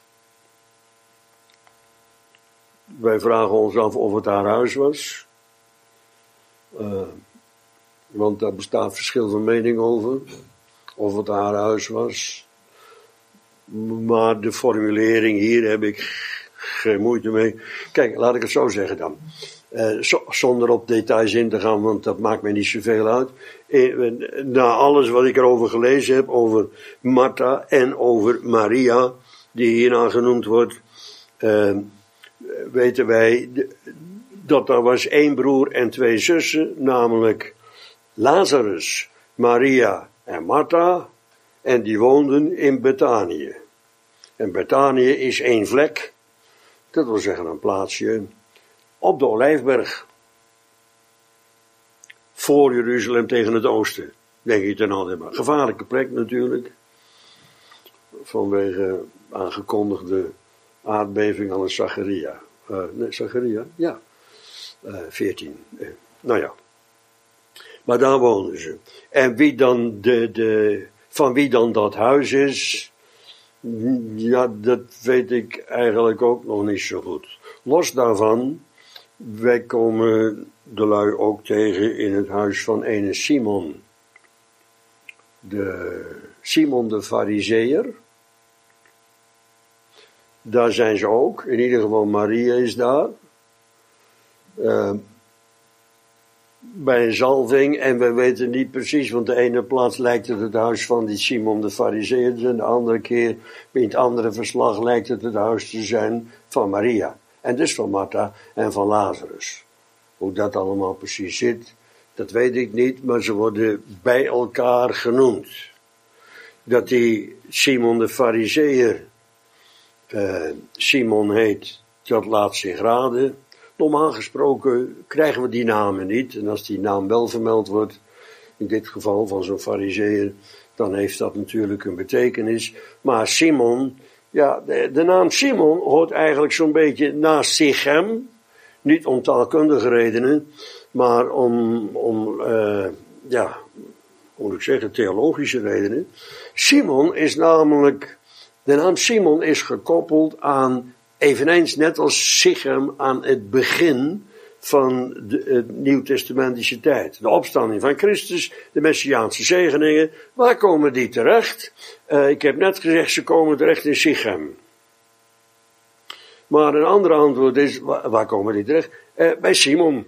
Wij vragen ons af of het haar huis was. Uh, want daar bestaat verschil van mening over. Of het haar huis was. Maar de formulering hier heb ik geen moeite mee. Kijk, laat ik het zo zeggen dan. Uh, zo, zonder op details in te gaan, want dat maakt mij niet zoveel uit. Uh, na alles wat ik erover gelezen heb, over Martha en over Maria, die hierna genoemd wordt, uh, weten wij dat er was één broer en twee zussen, namelijk Lazarus, Maria en Martha, en die woonden in Betanië. En Betanië is één vlek, dat wil zeggen een plaatsje op de Olijfberg. Voor Jeruzalem tegen het oosten, denk ik dan altijd maar. Gevaarlijke plek natuurlijk, vanwege aangekondigde aardbeving aan een Zacharia. Uh, nee, Zacharia? Ja. Uh, veertien. Uh, nou ja. Maar daar woonden ze. En wie dan de, de, van wie dan dat huis is, ja, dat weet ik eigenlijk ook nog niet zo goed. Los daarvan, wij komen de lui ook tegen in het huis van ene Simon. De Simon de Farizeeër. Daar zijn ze ook. In ieder geval Maria is daar. Uh, bij een zalving. En we weten niet precies. Want de ene plaats lijkt het het huis van die Simon de Farizeeër. En de andere keer, in het andere verslag, lijkt het het huis te zijn van Maria. En dus van Martha en van Lazarus. Hoe dat allemaal precies zit, dat weet ik niet. Maar ze worden bij elkaar genoemd. Dat die Simon de Farizeeër Uh, Simon heet, dat laat zich raden. Normaal gesproken krijgen we die namen niet. En als die naam wel vermeld wordt, in dit geval van zo'n Farizeeër, dan heeft dat natuurlijk een betekenis. Maar Simon, ja, de, de naam Simon hoort eigenlijk zo'n beetje naast Sichem. Niet om taalkundige redenen, maar om, om uh, ja, hoe moet ik zeggen, theologische redenen. Simon is namelijk, de naam Simon is gekoppeld aan, eveneens net als Sichem, aan het begin van de het Nieuwtestamentische tijd. De opstanding van Christus, de Messiaanse zegeningen. Waar komen die terecht? Uh, ik heb net gezegd, ze komen terecht in Sichem. Maar een andere antwoord is, waar, waar komen die terecht? Uh, bij Simon.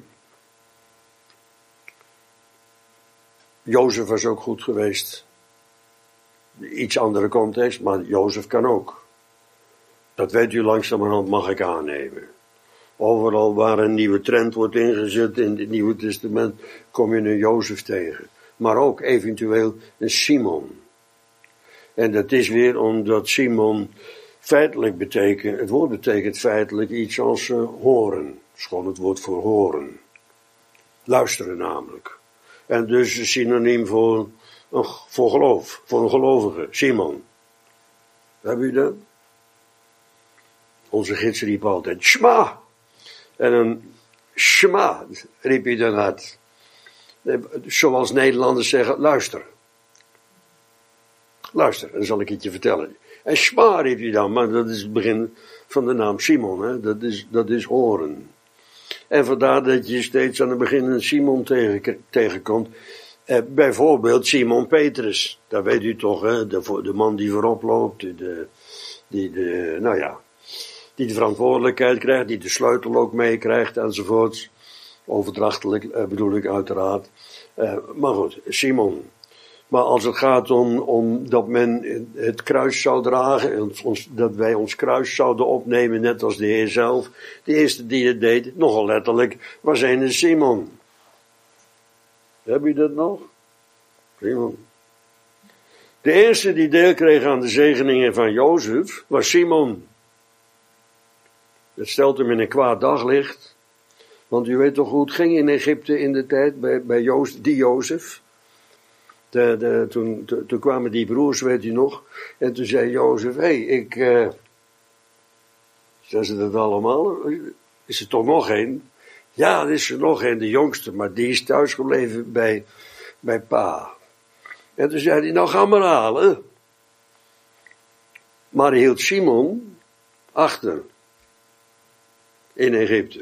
Jozef was ook goed geweest. Iets andere context, maar Jozef kan ook. Dat weet u langzamerhand, mag ik aannemen. Overal waar een nieuwe trend wordt ingezet in het Nieuwe Testament, kom je een Jozef tegen. Maar ook eventueel een Simon. En dat is weer omdat Simon feitelijk betekent, het woord betekent feitelijk iets als uh, horen. Dat is gewoon het woord voor horen. Luisteren namelijk. En dus een synoniem voor, uh, voor geloof, voor een gelovige, Simon. Heb u dat? Onze gids riep altijd, Shema! En een Shema riep hij dan uit. Zoals Nederlanders zeggen, luister. Luister, dan zal ik het je vertellen. En Shema riep hij dan, maar dat is het begin van de naam Simon, hè? Dat is, dat is horen. En vandaar dat je steeds aan het begin een Simon tegen, tegenkomt. Eh, bijvoorbeeld Simon Petrus, dat weet u toch, hè? De, de man die voorop loopt, de, die de, nou ja, die de verantwoordelijkheid krijgt, die de sleutel ook meekrijgt, enzovoorts. Overdrachtelijk eh, bedoel ik uiteraard. Eh, maar goed, Simon. Maar als het gaat om, om dat men het kruis zou dragen, ons, dat wij ons kruis zouden opnemen, net als de Heer zelf, de eerste die het deed, nogal letterlijk, was een Simon. Heb je dat nog? Simon. De eerste die deel kreeg aan de zegeningen van Jozef, was Simon. Het stelt hem in een kwaad daglicht. Want u weet toch hoe het ging in Egypte in de tijd, bij, bij Jozef, die Jozef. De, de, toen, to, toen kwamen die broers, weet u nog. En toen zei Jozef, hé, hey, ik... Uh, zijn ze dat allemaal? Is er toch nog één? Ja, er is er nog één, de jongste, maar die is thuisgebleven bij, bij pa. En toen zei hij, nou ga maar halen. Maar hij hield Simon achter. In Egypte.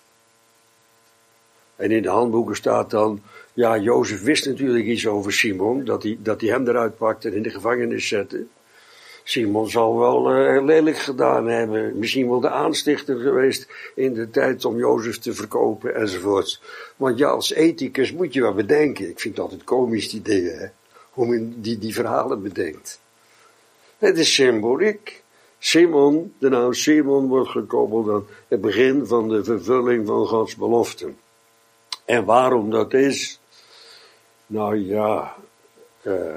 En in de handboeken staat dan, ja, Jozef wist natuurlijk iets over Simon, dat hij, dat hij hem eruit pakte en in de gevangenis zette. Simon zal wel uh, heel lelijk gedaan hebben, misschien wel de aanstichter geweest in de tijd om Jozef te verkopen enzovoort. Want ja, als ethicus moet je wel bedenken, ik vind het altijd komisch die dingen, hè, hoe men die, die verhalen bedenkt. Het is symboliek. Simon, de naam Simon wordt gekoppeld aan het begin van de vervulling van Gods beloften. En waarom dat is? Nou ja, uh,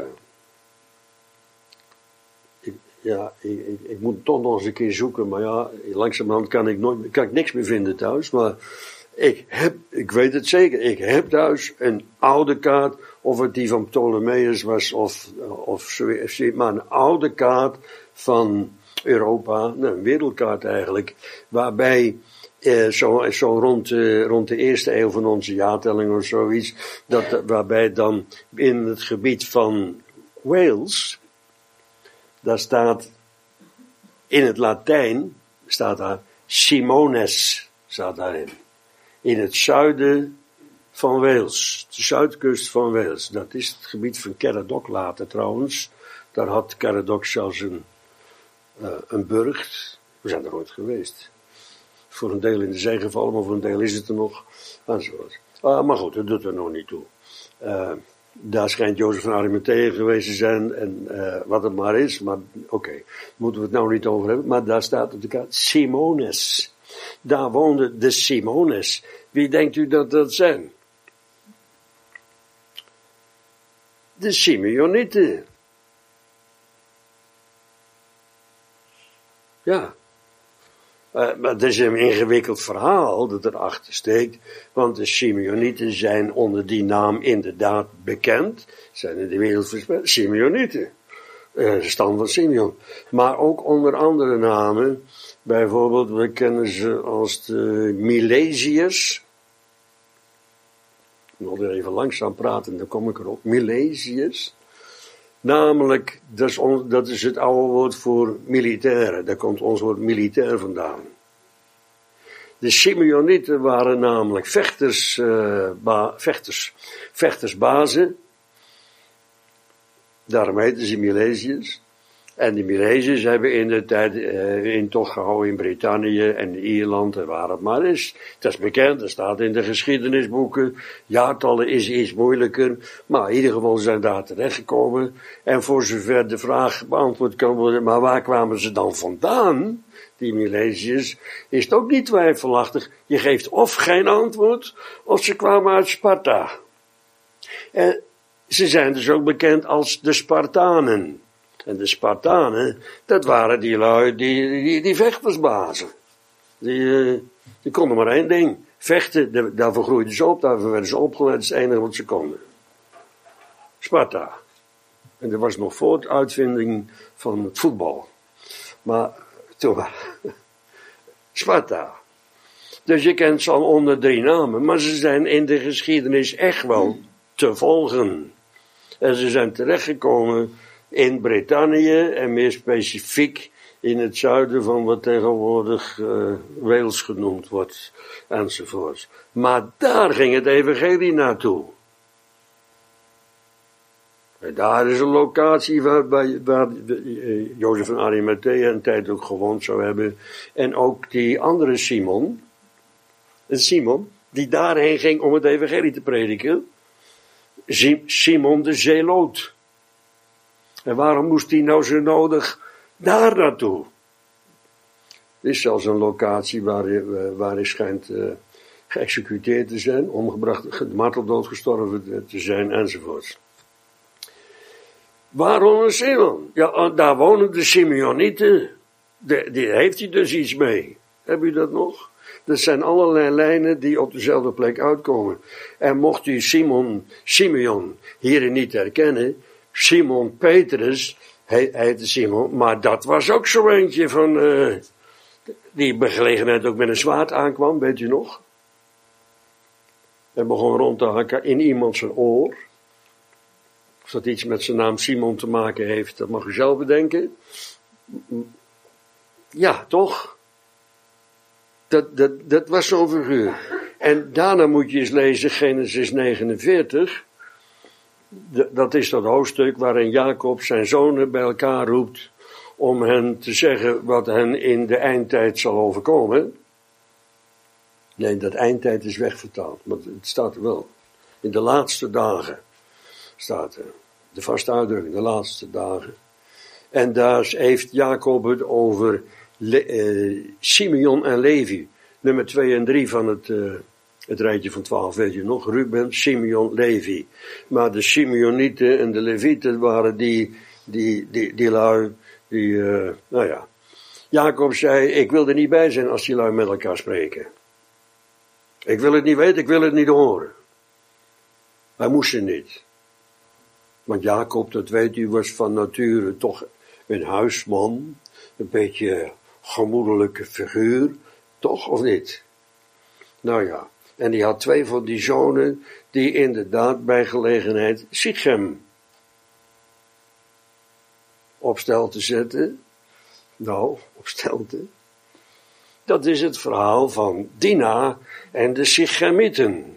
ik, ja ik, ik, ik moet het toch nog eens een keer zoeken, maar ja, langzamerhand kan ik, nooit, kan ik niks meer vinden thuis, maar ik heb, ik weet het zeker, ik heb thuis een oude kaart, of het die van Ptolemeus was, of, of maar een oude kaart van Europa, een wereldkaart eigenlijk, waarbij eh, zo, zo rond, uh, rond de eerste eeuw van onze jaartelling of zoiets, dat, waarbij dan in het gebied van Wales, daar staat in het Latijn, staat daar Simones, staat daarin. In het zuiden van Wales, de zuidkust van Wales, dat is het gebied van Caradoc later trouwens, daar had Caradoc zelfs een Uh, een burcht, we zijn er ooit geweest. Voor een deel in de zee gevallen, maar voor een deel is het er nog. Enzovoort. Uh, maar goed, dat doet er nog niet toe. Uh, daar schijnt Jozef van Arimathea geweest te zijn, en uh, wat het maar is, maar oké, okay, moeten we het nou niet over hebben. Maar daar staat op de kaart Simones. Daar woonden de Simones. Wie denkt u dat dat zijn? De Simeonieten. Ja, uh, maar het is een ingewikkeld verhaal dat erachter steekt, want de Simeonieten zijn onder die naam inderdaad bekend, zijn in de wereld verspreid, Simeonieten, uh, stam van Simeon, maar ook onder andere namen, bijvoorbeeld, we kennen ze als de Milesiërs, ik moet er even langzaam praten, dan kom ik erop, Milesiërs. Namelijk, dat is, on, dat is het oude woord voor militairen. Daar komt ons woord militair vandaan. De Simeonieten waren namelijk vechters, uh, ba, vechters, vechtersbazen. Daarom heten ze Milesiërs. En die Milesiërs hebben in de tijd uh, intocht gehouden in Brittannië en Ierland en waar het maar is. Dat is bekend, dat staat in de geschiedenisboeken. Jaartallen is iets moeilijker, maar in ieder geval zijn daar terechtgekomen. En voor zover de vraag beantwoord kan worden, maar waar kwamen ze dan vandaan, die Milesiërs, is het ook niet twijfelachtig. Je geeft of geen antwoord, of ze kwamen uit Sparta. En ze zijn dus ook bekend als de Spartanen. En de Spartanen, dat waren die lui, die, die, die vechtersbazen. Die, uh, die konden maar één ding, vechten, de, daarvoor groeiden ze op, daarvoor werden ze opgeleid, dat is het enige wat ze konden. Sparta. En dat was nog voor de uitvinding van het voetbal. Maar, toen maar. Sparta. Dus je kent ze al onder drie namen, maar ze zijn in de geschiedenis echt wel te volgen. En ze zijn terechtgekomen in Brittannië en meer specifiek in het zuiden van wat tegenwoordig uh, Wales genoemd wordt, enzovoorts. Maar daar ging het evangelie naartoe. En daar is een locatie waar, waar, waar uh, Jozef van Arimathea een tijd ook gewoond zou hebben. En ook die andere Simon, Simon, die daarheen ging om het evangelie te prediken. Simon de Zeeloot. En waarom moest hij nou zo nodig daar naartoe? Er is zelfs een locatie waar hij, waar hij schijnt uh, geëxecuteerd te zijn, omgebracht, marteldood gestorven te zijn, enzovoort. Waarom een Simon? Ja, daar wonen de Simeonieten. De, die heeft hij dus iets mee. Heb u dat nog? Dat zijn allerlei lijnen die op dezelfde plek uitkomen. En mocht u Simon, Simeon hierin niet herkennen, Simon Petrus he, heette Simon, maar dat was ook zo eentje van, uh, die bij gelegenheid ook met een zwaard aankwam, weet u nog? En begon rond te hakken in iemand zijn oor. Of dat iets met zijn naam Simon te maken heeft, dat mag u zelf bedenken. Ja, toch? Dat, dat, dat was zo'n figuur. En daarna moet je eens lezen Genesis negenenveertig. Dat is dat hoofdstuk waarin Jacob zijn zonen bij elkaar roept om hen te zeggen wat hen in de eindtijd zal overkomen. Nee, dat eindtijd is wegvertaald, maar het staat er wel. In de laatste dagen staat er. De vaste uitdrukking, de laatste dagen. En daar heeft Jacob het over Le, uh, Simeon en Levi. Nummer twee en drie van het, uh, het rijtje van twaalf, weet je nog? Ruben, Simeon, Levi. Maar de Simeonieten en de Levieten waren die, die, die, die lui, die, uh, nou ja. Jacob zei, ik wil er niet bij zijn als die lui met elkaar spreken. Ik wil het niet weten, ik wil het niet horen. Hij moest er niet. Want Jacob, dat weet u, was van nature toch een huisman. Een beetje gemoedelijke figuur. Toch, of niet? Nou ja. En die had twee van die zonen die inderdaad bij gelegenheid Sichem op stel te zetten. Nou, op stelte. Dat is het verhaal van Dina en de Sichemieten.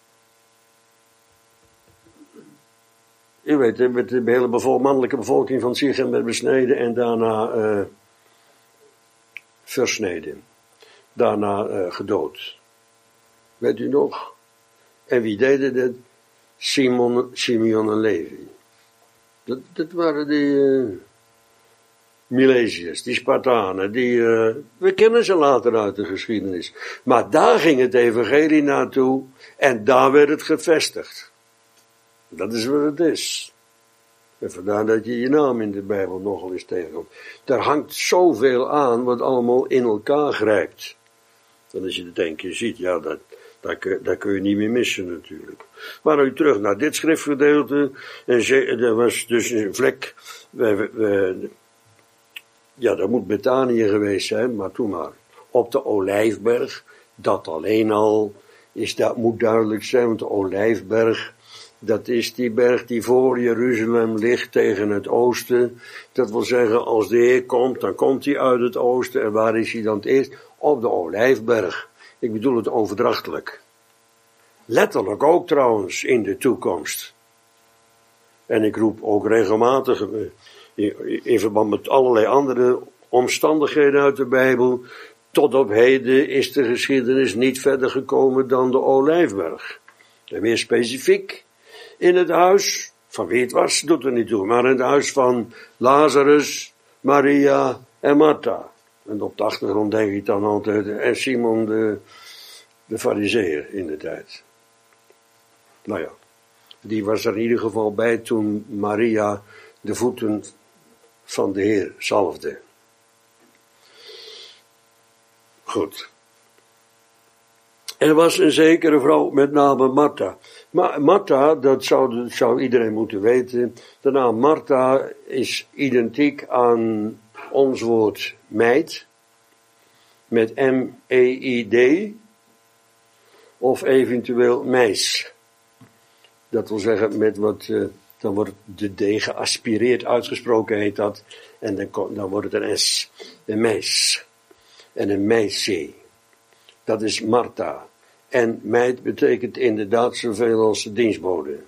U weet, met de hele bevol, mannelijke bevolking van Sichem werd besneden en daarna uh, versneden. Daarna uh, gedood. Weet u nog? En wie deden dat? Simon, Simeon en Levi. Dat, dat waren die uh, Milesiërs, die Spartanen, die, uh, we kennen ze later uit de geschiedenis. Maar daar ging het evangelie naartoe en daar werd het gevestigd. Dat is wat het is. En vandaar dat je je naam in de Bijbel nogal eens tegenkomt. Daar hangt zoveel aan wat allemaal in elkaar grijpt. En als je het een keer ziet, ja, dat, dat, kun, dat kun je niet meer missen natuurlijk. Maar nu terug naar dit schriftgedeelte. En ze, er was dus een vlek. We, we, ja, dat moet Betanië geweest zijn, maar toen maar. Op de Olijfberg. Dat alleen al is, dat moet duidelijk zijn, want de Olijfberg, dat is die berg die voor Jeruzalem ligt tegen het oosten. Dat wil zeggen, als de Heer komt, dan komt hij uit het oosten. En waar is hij dan het eerst? Op de Olijfberg. Ik bedoel het overdrachtelijk. Letterlijk ook trouwens in de toekomst. En ik roep ook regelmatig, in verband met allerlei andere omstandigheden uit de Bijbel, tot op heden is de geschiedenis niet verder gekomen dan de Olijfberg. En meer specifiek, in het huis, van wie het was, doet er niet toe, maar in het huis van Lazarus, Maria en Martha. En op de achtergrond denk ik dan altijd, en Simon de, de Farizeeër in de tijd. Nou ja, die was er in ieder geval bij toen Maria de voeten van de Heer zalfde. Goed. Er was een zekere vrouw met name Martha. Maar Martha, dat zou, dat zou iedereen moeten weten. De naam Martha is identiek aan ons woord meid, met M E I D, of eventueel meis. Dat wil zeggen, met wat, uh, dan wordt de D geaspireerd uitgesproken, heet dat, en dan, dan wordt het een S, een meis, en een meisje. Dat is Martha. En meid betekent inderdaad zoveel als de dienstbode.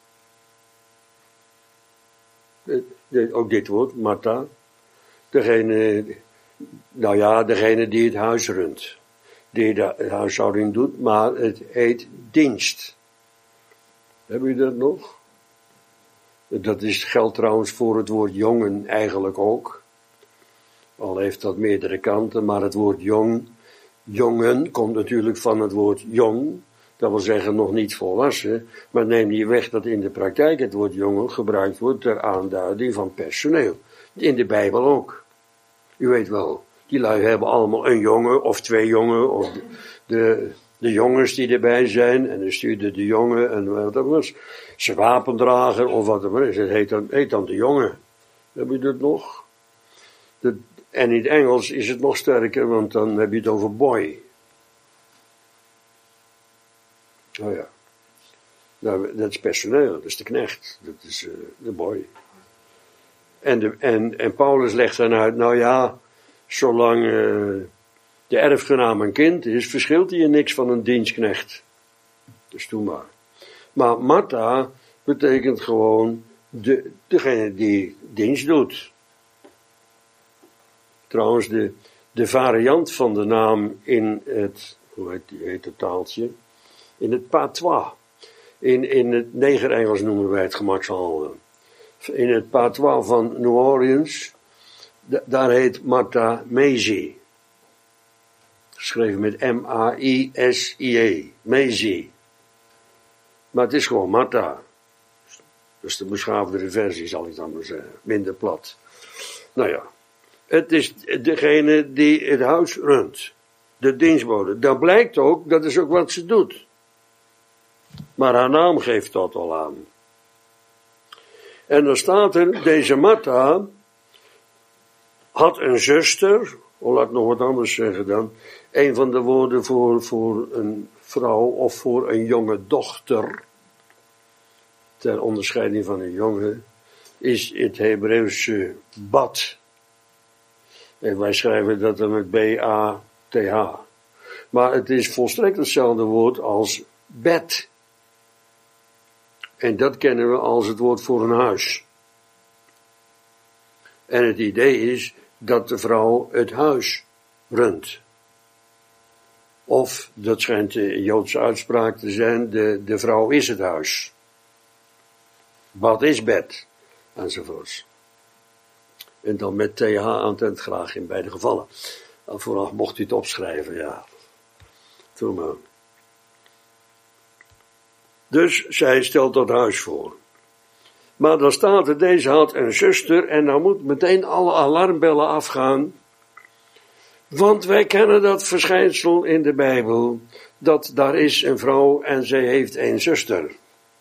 De, de, ook dit woord, Martha. Degene, nou ja, degene die het huis runt. Die de huishouding doet, maar het heet dienst. Hebben jullie dat nog? Dat is, geldt trouwens voor het woord jongen eigenlijk ook. Al heeft dat meerdere kanten, maar het woord jong, jongen komt natuurlijk van het woord jong. Dat wil zeggen nog niet volwassen, maar neem niet weg dat in de praktijk het woord jongen gebruikt wordt ter aanduiding van personeel. In de Bijbel ook. U weet wel, die lui hebben allemaal een jongen of twee jongen, of de, de, de jongens die erbij zijn, en dan stuurde de jongen, en wat dat was, zijn wapendrager, of wat dat maar is, het heet dan, heet dan de jongen. Heb je dat nog? De, en in het Engels is het nog sterker, want dan heb je het over boy. Oh ja. Nou, dat is personeel, dat is de knecht, dat is uh, de boy. En, de, en, en Paulus legt dan uit, nou ja, zolang uh, de erfgenaam een kind is, verschilt hij in niks van een dienstknecht. Dus doe maar. Maar Martha betekent gewoon de, degene die dienst doet. Trouwens, de, de variant van de naam in het, hoe heet, die, heet het taaltje? In het patois. In, in het Neger-Engels noemen wij het gemakshalve. In het patois van New Orleans, d- daar heet Martha Maisie. Geschreven met M A I S I E. Maisie. Maar het is gewoon Martha. Dus de beschaafdere versie, zal ik dan maar zeggen. Minder plat. Nou ja. Het is degene die het huis runt. De dienstbode. Dat blijkt ook, dat is ook wat ze doet. Maar haar naam geeft dat al aan. En dan staat er, deze Martha had een zuster, of laat ik nog wat anders zeggen dan, een van de woorden voor, voor een vrouw of voor een jonge dochter, ter onderscheiding van een jongen, is het Hebreeuwse bad. En wij schrijven dat dan met B A T H. Maar het is volstrekt hetzelfde woord als bed. En dat kennen we als het woord voor een huis. En het idee is dat de vrouw het huis runt. Of, dat schijnt de Joodse uitspraak te zijn, de, de vrouw is het huis. Bad is bed, enzovoorts. En dan met T H aan het eind graag in beide gevallen. Vooraf mocht u het opschrijven, ja. Doe maar. Dus zij stelt dat huis voor. Maar dan staat er, deze had een zuster, en dan moet meteen alle alarmbellen afgaan. Want wij kennen dat verschijnsel in de Bijbel, dat daar is een vrouw en zij heeft een zuster.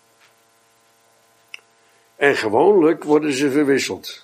En gewoonlijk worden ze verwisseld.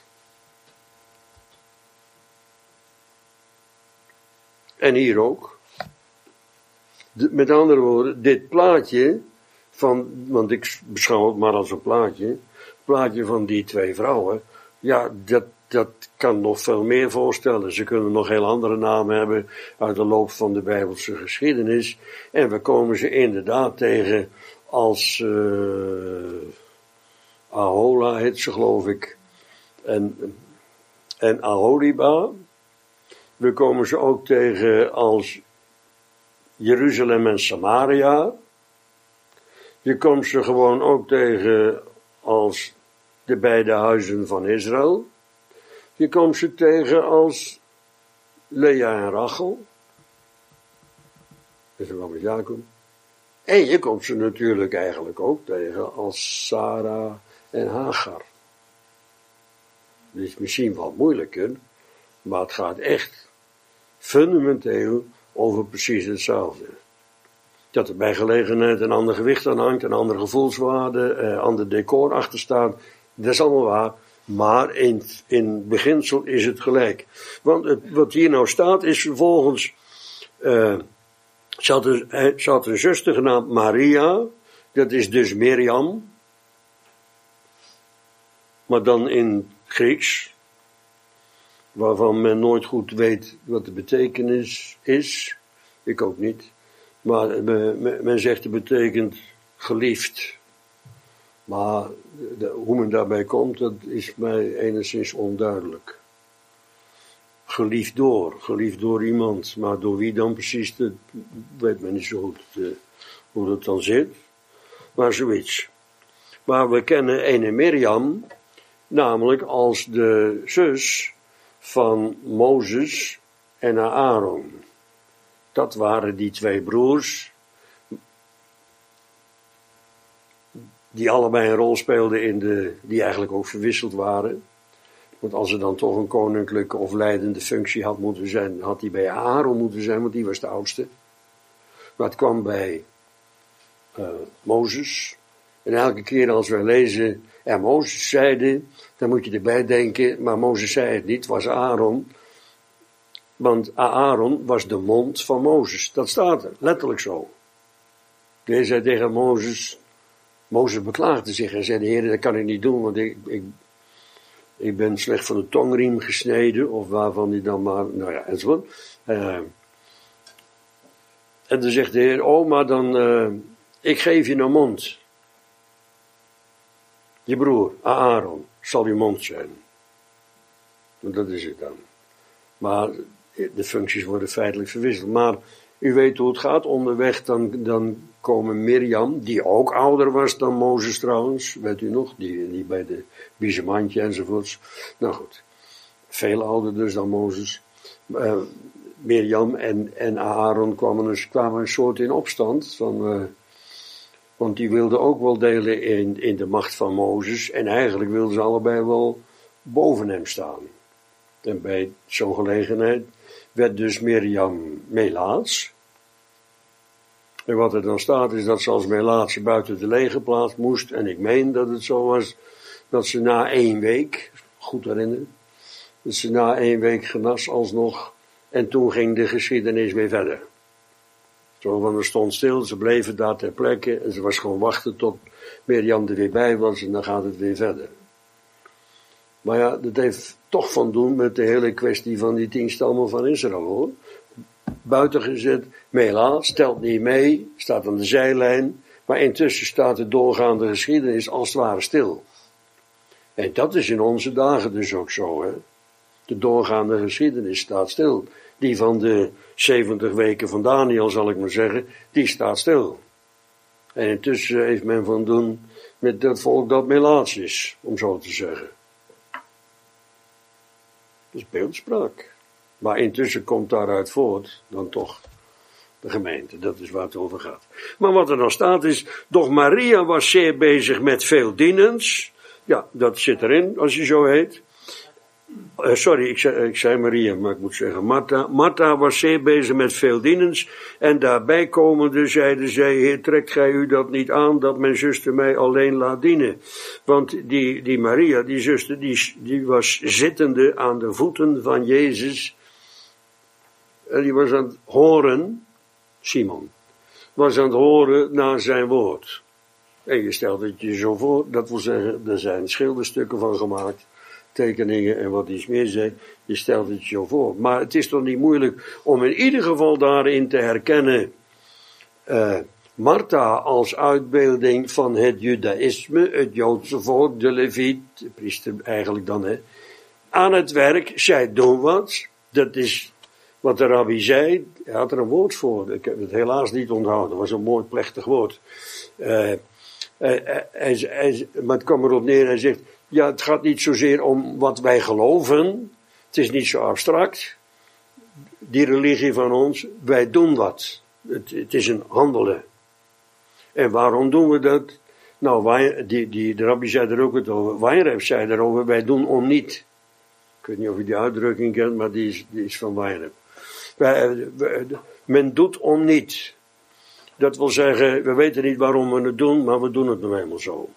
En hier ook. De, met andere woorden, dit plaatje van, want ik beschouw het maar als een plaatje, het plaatje van die twee vrouwen, ja, dat, dat kan nog veel meer voorstellen. Ze kunnen nog heel andere namen hebben uit de loop van de Bijbelse geschiedenis. En we komen ze inderdaad tegen als uh, Ahola heet ze, geloof ik, en, en Aholiba. We komen ze ook tegen als Jeruzalem en Samaria. Je komt ze gewoon ook tegen als de beide huizen van Israël. Je komt ze tegen als Lea en Rachel. Dat is wel met Jacob. En je komt ze natuurlijk eigenlijk ook tegen als Sarah en Hagar. Dat is misschien wat moeilijker, maar het gaat echt fundamenteel over precies hetzelfde. Dat er bij gelegenheid een ander gewicht aan hangt, een andere gevoelswaarde, een ander decor achter staat, dat is allemaal waar. Maar in, in beginsel is het gelijk. Want het, wat hier nou staat is vervolgens, uh, ze, had een, ze had een zuster genaamd Maria, dat is dus Mirjam, maar dan in Grieks, waarvan men nooit goed weet wat de betekenis is, ik ook niet, maar men, men zegt het betekent geliefd. Maar de, hoe men daarbij komt, dat is mij enigszins onduidelijk. Geliefd door, geliefd door iemand, maar door wie dan precies, dat weet men niet zo goed uh, hoe dat dan zit. Maar zoiets. Maar we kennen ene Mirjam, namelijk als de zus van Mozes en Aaron. Dat waren die twee broers, die allebei een rol speelden in de, die eigenlijk ook verwisseld waren. Want als er dan toch een koninklijke of leidende functie had moeten zijn, had die bij Aaron moeten zijn, want die was de oudste. Maar het kwam bij uh, Mozes. En elke keer als wij lezen, en Mozes zeide, dan moet je erbij denken, maar Mozes zei het niet, het was Aaron. Want Aaron was de mond van Mozes. Dat staat er, letterlijk zo. Hij zei tegen Mozes, Mozes beklaagde zich en zei, Heer, dat kan ik niet doen, want ik, ik, ik ben slecht van de tongriem gesneden, of waarvan hij dan maar, nou ja, enzovoort. Uh, en dan zegt de Heer, oh, maar dan, uh, ik geef je een mond. Je broer, Aaron, zal je mond zijn. Want dat is het dan. Maar de functies worden feitelijk verwisseld. Maar u weet hoe het gaat, onderweg dan, dan komen Mirjam, die ook ouder was dan Mozes trouwens, weet u nog, die, die bij de biezenmandje enzovoorts. Nou goed, veel ouder dus dan Mozes. Uh, Mirjam en, en Aaron kwamen een, kwamen een soort in opstand, van, uh, want die wilden ook wel delen in, in de macht van Mozes en eigenlijk wilden ze allebei wel boven hem staan. En bij zo'n gelegenheid werd dus Mirjam Melaats. En wat er dan staat is dat ze als Melaatse buiten de legerplaats moest. En ik meen dat het zo was dat ze na één week, goed herinneren, dat ze na één week genas alsnog. En toen ging de geschiedenis weer verder. Zo van er stond stil, ze bleven daar ter plekke. En ze was gewoon wachten tot Mirjam er weer bij was en dan gaat het weer verder. Maar ja, dat heeft toch van doen met de hele kwestie van die tien stammen van Israël, hoor. Buiten gezet, Melaats, stelt niet mee, staat aan de zijlijn, maar intussen staat de doorgaande geschiedenis als het ware stil. En dat is in onze dagen dus ook zo, hè. De doorgaande geschiedenis staat stil. Die van de zeventig weken van Daniel, zal ik maar zeggen, die staat stil. En intussen heeft men van doen met dat volk dat Melaats is, om zo te zeggen. Dat is beeldspraak. Maar intussen komt daaruit voort dan toch de gemeente. Dat is waar het over gaat. Maar wat er dan staat is, doch Maria was zeer bezig met veel dienens. Ja, dat zit erin, als je zo heet. Uh, sorry, ik zei, ik zei Maria, maar ik moet zeggen Martha. Martha was zeer bezig met veel dienens. En daarbij komende zeide zij, Heer, trekt gij u dat niet aan, dat mijn zuster mij alleen laat dienen. Want die, die Maria, die zuster, die, die was zittende aan de voeten van Jezus. En die was aan het horen, Simon, was aan het horen naar zijn woord. En je stelt het je zo voor, dat wil zeggen, er zijn schilderstukken van gemaakt, tekeningen en wat iets meer zei, je stelt het je zo voor. Maar het is toch niet moeilijk om in ieder geval daarin te herkennen, uh, Martha als uitbeelding van het Judaïsme, het Joodse volk, de Leviet, de priester eigenlijk dan, hè, aan het werk, zij doen wat, dat is wat de rabbi zei, hij had er een woord voor, ik heb het helaas niet onthouden, het was een mooi plechtig woord. Uh, uh, hij, hij, maar het kwam erop neer, hij zegt, ja, het gaat niet zozeer om wat wij geloven, het is niet zo abstract, die religie van ons, wij doen wat, het, het is een handelen. En waarom doen we dat? Nou, wij, die, die, de rabbi zei er ook het over, Weinreb zei erover, wij doen om niet. Ik weet niet of je die uitdrukking kent, maar die is, die is van Weinreb. Wij, wij, men doet om niet. Dat wil zeggen, we weten niet waarom we het doen, maar we doen het nou eenmaal zo.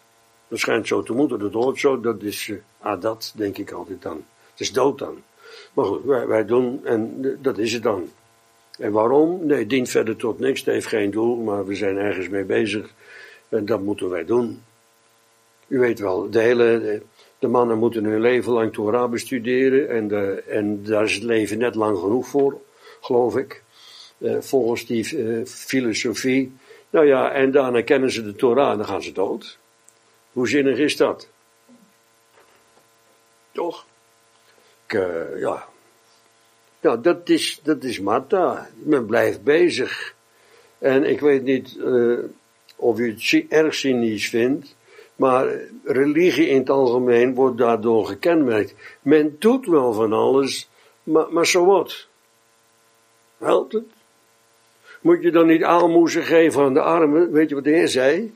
Dat schijnt zo te moeten, dat hoort zo, dat is, uh, ah dat, denk ik altijd dan. Het is dood dan. Maar goed, wij, wij doen, en uh, dat is het dan. En waarom? Nee, het dient verder tot niks, het heeft geen doel, maar we zijn ergens mee bezig. En dat moeten wij doen. U weet wel, de hele, de, de mannen moeten hun leven lang Torah bestuderen, en, de, en daar is het leven net lang genoeg voor, geloof ik. Uh, volgens die uh, filosofie. Nou ja, en daarna kennen ze de Torah en dan gaan ze dood. Hoe zinnig is dat? Toch? Ik, uh, ja. Nou, dat is, dat is Martha. Men blijft bezig. En ik weet niet uh, of u het erg cynisch vindt, maar religie in het algemeen wordt daardoor gekenmerkt. Men doet wel van alles, maar, maar zo wat? Helpt het? Moet je dan niet aalmoezen geven aan de armen? Weet je wat de Heer zei?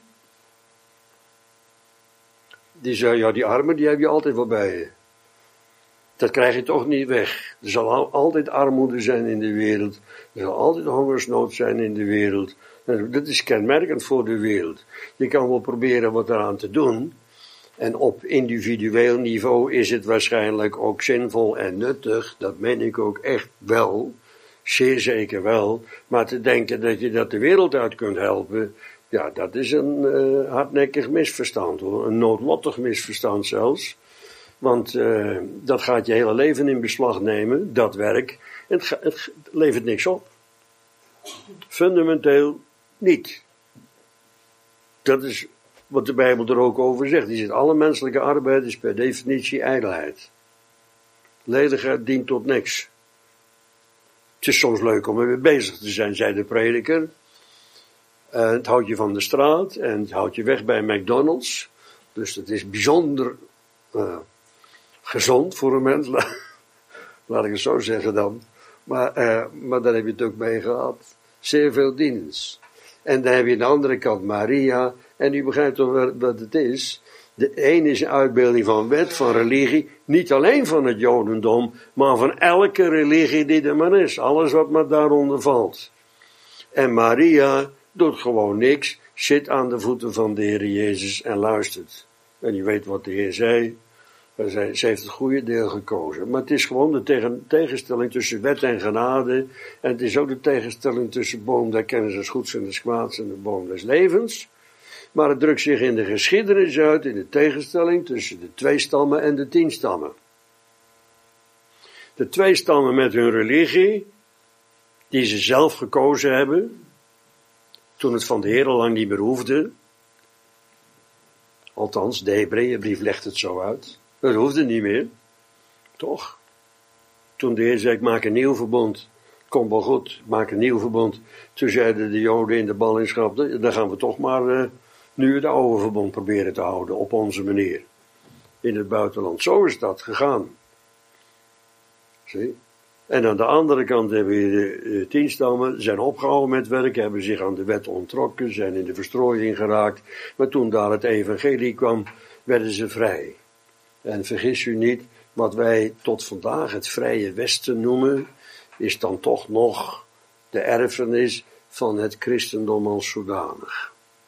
Die zei, ja, die armen, die heb je altijd wel bij je. Dat krijg je toch niet weg. Er zal al, altijd armoede zijn in de wereld. Er zal altijd hongersnood zijn in de wereld. Dat is kenmerkend voor de wereld. Je kan wel proberen wat eraan te doen. En op individueel niveau is het waarschijnlijk ook zinvol en nuttig. Dat meen ik ook echt wel. Zeer zeker wel. Maar te denken dat je dat de wereld uit kunt helpen, ja, dat is een uh, hardnekkig misverstand hoor. Een noodlottig misverstand zelfs. Want uh, dat gaat je hele leven in beslag nemen, dat werk. En het, het levert niks op. Fundamenteel niet. Dat is wat de Bijbel er ook over zegt. Die zegt, alle menselijke arbeid is per definitie ijdelheid. Ledigheid dient tot niks. Het is soms leuk om ermee bezig te zijn, zei de prediker. Uh, het houdt je van de straat en het houdt je weg bij McDonald's. Dus het is bijzonder uh, gezond voor een mens. Laat ik het zo zeggen dan. Maar, uh, maar daar heb je het ook mee gehad. Zeer veel dienst. En dan heb je aan de andere kant Maria. En u begrijpt toch wat het is. De een is een uitbeelding van wet, van religie. Niet alleen van het Jodendom, maar van elke religie die er maar is. Alles wat maar daaronder valt. En Maria doet gewoon niks. Zit aan de voeten van de Heer Jezus en luistert. En je weet wat de Heer zei. Ze heeft het goede deel gekozen. Maar het is gewoon de tegen, tegenstelling tussen wet en genade. En het is ook de tegenstelling tussen boom der kennis des goeds en des kwaads en de boom des levens. Maar het drukt zich in de geschiedenis uit in de tegenstelling tussen de twee stammen en de tien stammen. De twee stammen met hun religie, die ze zelf gekozen hebben, toen het van de Heer al lang niet meer hoefde. Althans, de Hebreeënbrief legt het zo uit. Dat hoefde niet meer. Toch? Toen de Heer zei, ik maak een nieuw verbond. Komt wel goed, ik maak een nieuw verbond. Toen zeiden de Joden in de ballingschap, dan gaan we toch maar uh, nu het oude verbond proberen te houden, op onze manier. In het buitenland. Zo is dat gegaan. Zie? En aan de andere kant hebben we de, de tien stammen, zijn opgehouden met werk, hebben zich aan de wet onttrokken, zijn in de verstrooiing geraakt. Maar toen daar het evangelie kwam, werden ze vrij. En vergis u niet, wat wij tot vandaag het vrije Westen noemen, is dan toch nog de erfenis van het christendom als zodanig.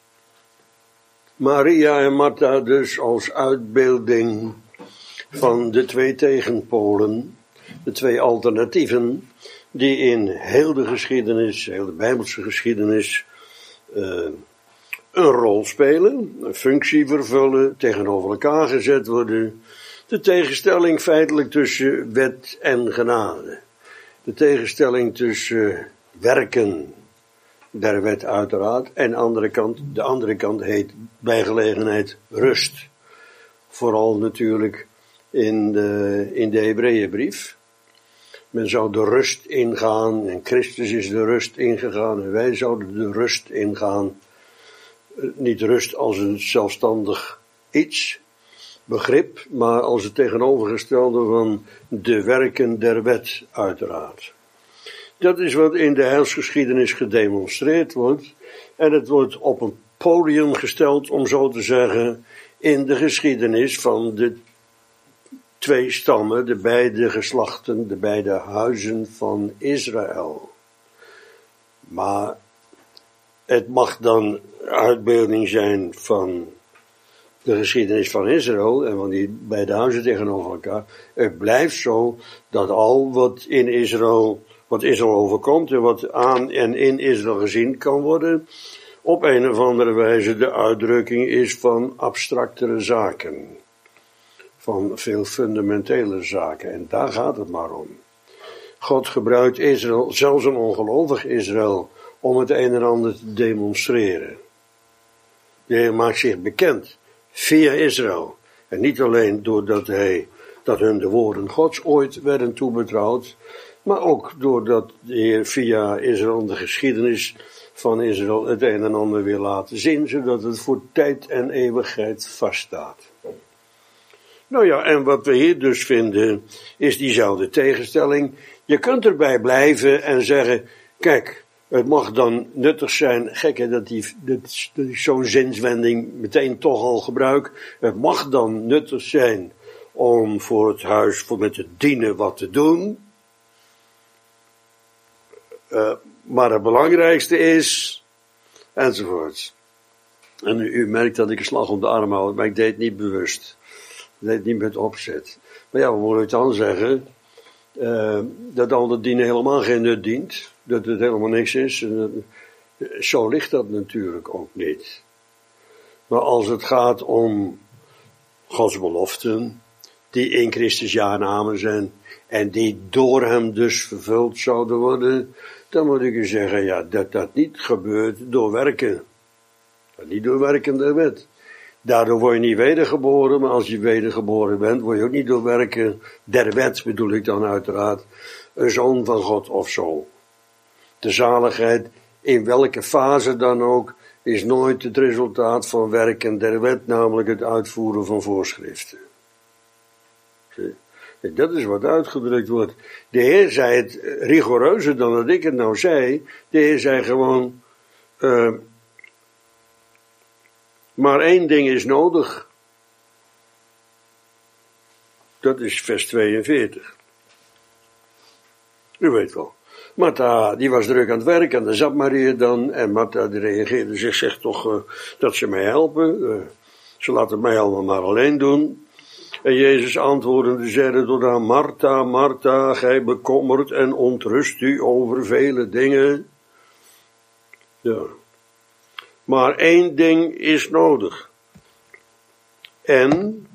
Maria en Martha dus als uitbeelding van de twee tegenpolen, de twee alternatieven, die in heel de geschiedenis, heel de Bijbelse geschiedenis, uh, een rol spelen, een functie vervullen, tegenover elkaar gezet worden. De tegenstelling feitelijk tussen wet en genade. De tegenstelling tussen werken der wet uiteraard en andere kant, de andere kant heet bij gelegenheid rust. Vooral natuurlijk in de, in de Hebreeënbrief. Men zou de rust ingaan en Christus is de rust ingegaan en wij zouden de rust ingaan. Niet rust als een zelfstandig iets, begrip, maar als het tegenovergestelde van de werken der wet uiteraard. Dat is wat in de heilsgeschiedenis gedemonstreerd wordt en het wordt op een podium gesteld, om zo te zeggen, in de geschiedenis van de twee stammen, de beide geslachten, de beide huizen van Israël. Maar het mag dan uitbeelding zijn van de geschiedenis van Israël en van die beide huizen tegenover elkaar. Het blijft zo dat al wat in Israël, wat Israël overkomt en wat aan en in Israël gezien kan worden, op een of andere wijze de uitdrukking is van abstractere zaken. Van veel fundamentele zaken. En daar gaat het maar om. God gebruikt Israël, zelfs een ongelovig Israël, om het een en ander te demonstreren. De Heer maakt zich bekend via Israël. En niet alleen doordat hij, dat hun de woorden Gods ooit werden toebetrouwd, maar ook doordat de Heer via Israël de geschiedenis van Israël het een en ander wil laten zien, zodat het voor tijd en eeuwigheid vaststaat. Nou ja, en wat we hier dus vinden, is diezelfde tegenstelling. Je kunt erbij blijven en zeggen, kijk, het mag dan nuttig zijn, gek hè, dat, die, dat, dat ik zo'n zinswending meteen toch al gebruik. Het mag dan nuttig zijn om voor het huis, voor met het dienen wat te doen. Uh, maar het belangrijkste is, enzovoort. En u, u merkt dat ik een slag om de arm hou, maar ik deed het niet bewust. Ik deed het niet met opzet. Maar ja, wat moet ik dan zeggen? Uh, dat al dat dienen helemaal geen nut dient. Dat het helemaal niks is. En, uh, zo ligt dat natuurlijk ook niet. Maar als het gaat om Gods beloften, die in Christus ja en amen zijn, en die door hem dus vervuld zouden worden, dan moet ik u zeggen, ja, dat dat niet gebeurt door werken. Dat niet door werken der wet. Daardoor word je niet wedergeboren, maar als je wedergeboren bent, word je ook niet door werken der wet, bedoel ik dan uiteraard, een zoon van God of zo. De zaligheid, in welke fase dan ook, is nooit het resultaat van werken der wet, namelijk het uitvoeren van voorschriften. Zie? Dat is wat uitgedrukt wordt. De Heer zei het rigoureuzer dan dat ik het nou zei. De Heer zei gewoon, uh, maar één ding is nodig. Dat is vers tweeënveertig. U weet wel. Martha, die was druk aan het werk en daar zat Maria dan. En Martha die reageerde zich, zegt toch uh, dat ze mij helpen. Uh, ze laten mij allemaal maar alleen doen. En Jezus antwoordende zeide tot haar, Martha, Martha, gij bekommert en ontrust u over vele dingen. Ja. Maar één ding is nodig. En,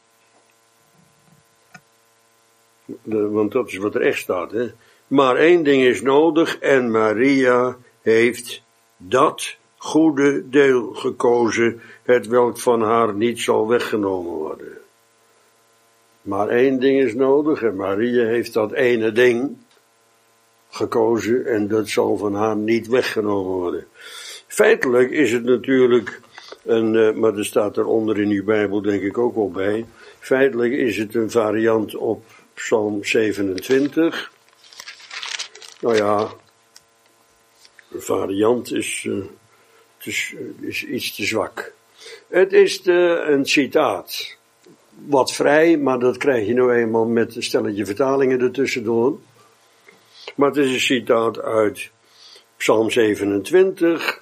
de, want dat is wat er echt staat, hè. Maar één ding is nodig en Maria heeft dat goede deel gekozen, het welk van haar niet zal weggenomen worden. Maar één ding is nodig en Maria heeft dat ene ding gekozen en dat zal van haar niet weggenomen worden. Feitelijk is het natuurlijk, een, uh, maar er staat eronder in uw Bijbel denk ik ook wel bij, feitelijk is het een variant op Psalm zevenentwintig. Nou ja, een variant is, uh, het is, uh, is iets te zwak. Het is de, een citaat. Wat vrij, maar dat krijg je nou eenmaal met een stelletje vertalingen ertussendoor. Maar het is een citaat uit Psalm zevenentwintig.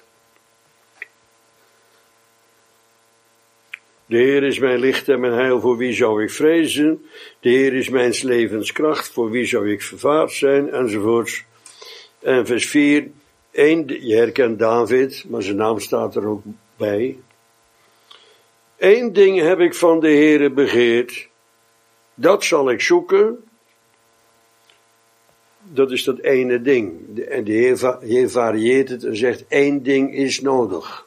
De Heer is mijn licht en mijn heil, voor wie zou ik vrezen? De Heer is mijn levenskracht, voor wie zou ik vervaard zijn? Enzovoorts. En vers vier, één, je herkent David, maar zijn naam staat er ook bij. Eén ding heb ik van de Heere begeerd, dat zal ik zoeken. Dat is dat ene ding. En de Heer, Heer varieert het en zegt, één ding is nodig.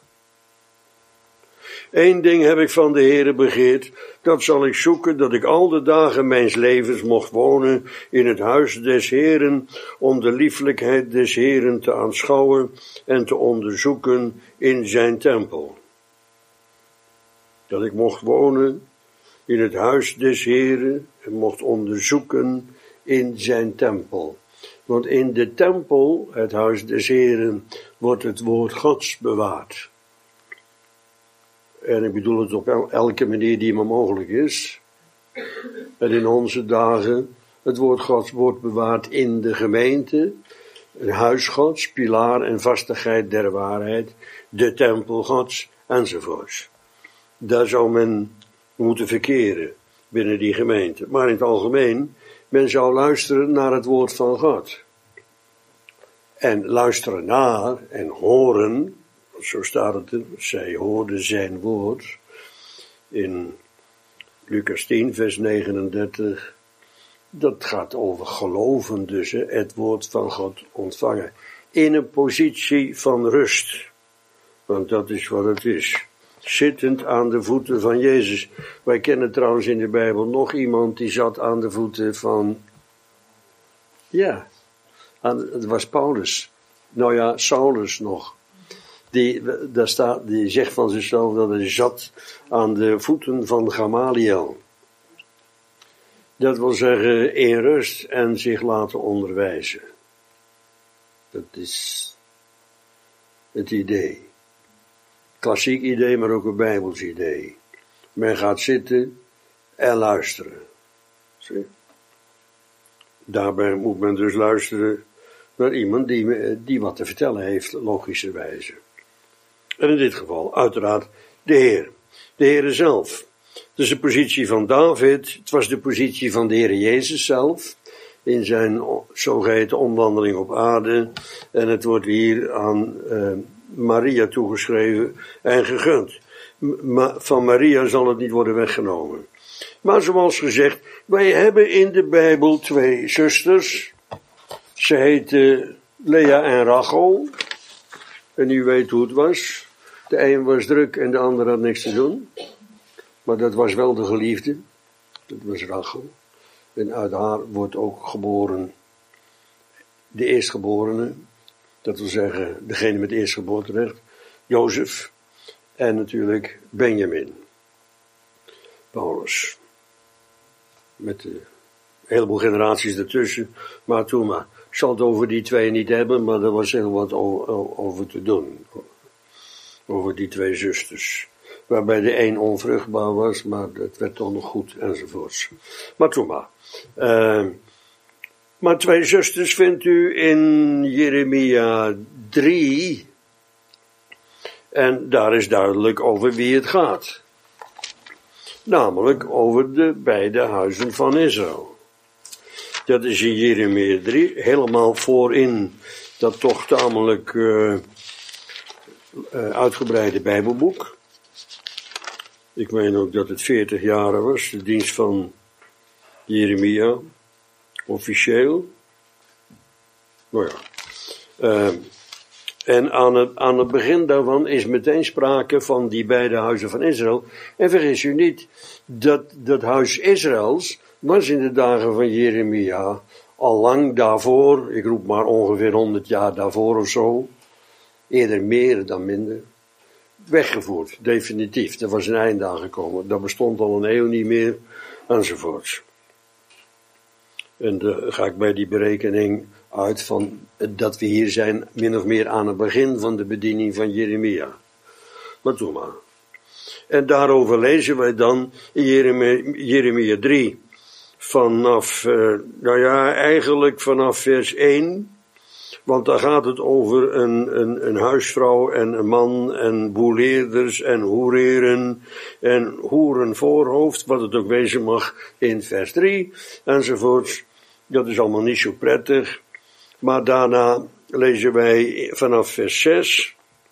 Eén ding heb ik van de Heere begeerd, dat zal ik zoeken, dat ik al de dagen mijns levens mocht wonen in het huis des Heeren, om de lieflijkheid des Heeren te aanschouwen en te onderzoeken in zijn tempel. Dat ik mocht wonen in het huis des Heeren en mocht onderzoeken in zijn tempel. Want in de tempel, het huis des Heeren, wordt het woord Gods bewaard. En ik bedoel het op elke manier die maar mogelijk is. En in onze dagen, het woord Gods wordt bewaard in de gemeente. Een huis Gods, pilaar en vastigheid der waarheid. De tempel Gods, enzovoorts. Daar zou men moeten verkeren binnen die gemeente. Maar in het algemeen, men zou luisteren naar het woord van God. En luisteren naar en horen, zo staat het er, zij hoorden zijn woord. In Lucas tien, vers negenendertig. Dat gaat over geloven dus, hè, het woord van God ontvangen. In een positie van rust. Want dat is wat het is. Zittend aan de voeten van Jezus. Wij kennen trouwens in de Bijbel nog iemand die zat aan de voeten van... Ja, aan, het was Paulus. Nou ja, Saulus nog. Die, daar staat, die zegt van zichzelf dat hij zat aan de voeten van Gamaliel. Dat wil zeggen in rust en zich laten onderwijzen. Dat is het idee. Klassiek idee, maar ook een Bijbels idee. Men gaat zitten en luisteren. Zie? Daarbij moet men dus luisteren naar iemand die, die wat te vertellen heeft, logischerwijze. En in dit geval, uiteraard, de Heer. De Heer zelf. Dus de positie van David, het was de positie van de Heer Jezus zelf, in zijn zogeheten omwandeling op aarde. En het wordt hier aan uh, Maria toegeschreven en gegund. Ma- van Maria zal het niet worden weggenomen. Maar zoals gezegd, wij hebben in de Bijbel twee zusters. Ze heten Lea en Rachel. En u weet hoe het was. De een was druk en de ander had niks te doen. Maar dat was wel de geliefde. Dat was Rachel. En uit haar wordt ook geboren de eerstgeborene. Dat wil zeggen, degene met eerstgeboorterecht. Jozef. En natuurlijk Benjamin. Paulus. Met een heleboel generaties ertussen. Maar toen maar. Ik zal het over die twee niet hebben, maar er was heel wat over te doen. Over die twee zusters. Waarbij de een onvruchtbaar was, maar het werd toch nog goed, enzovoorts. Maar toen maar. Uh, maar twee zusters vindt u in Jeremia drie. En daar is duidelijk over wie het gaat. Namelijk over de beide huizen van Israël. Dat is in Jeremia drie, helemaal voorin dat toch tamelijk uh, uh, uitgebreide Bijbelboek. Ik meen ook dat het veertig jaren was, de dienst van Jeremia, officieel. Nou ja. Uh, en aan het, aan het begin daarvan is meteen sprake van die beide huizen van Israël. En vergis u niet, dat, dat huis Israëls was in de dagen van Jeremia al lang daarvoor, ik roep maar ongeveer honderd jaar daarvoor of zo, eerder meer dan minder, weggevoerd, definitief. Er was een eind aangekomen. Dat bestond al een eeuw niet meer, enzovoorts. En dan ga ik bij die berekening uit van dat we hier zijn min of meer aan het begin van de bediening van Jeremia. Maar doe maar. En daarover lezen wij dan in Jeremia, Jeremia drie. Vanaf, uh, nou ja, eigenlijk vanaf vers één. Want daar gaat het over een, een, een huisvrouw en een man en boeleerders en hoereren en hoerenvoorhoofd, wat het ook wezen mag in vers drie enzovoorts. Dat is allemaal niet zo prettig. Maar daarna lezen wij vanaf vers zes.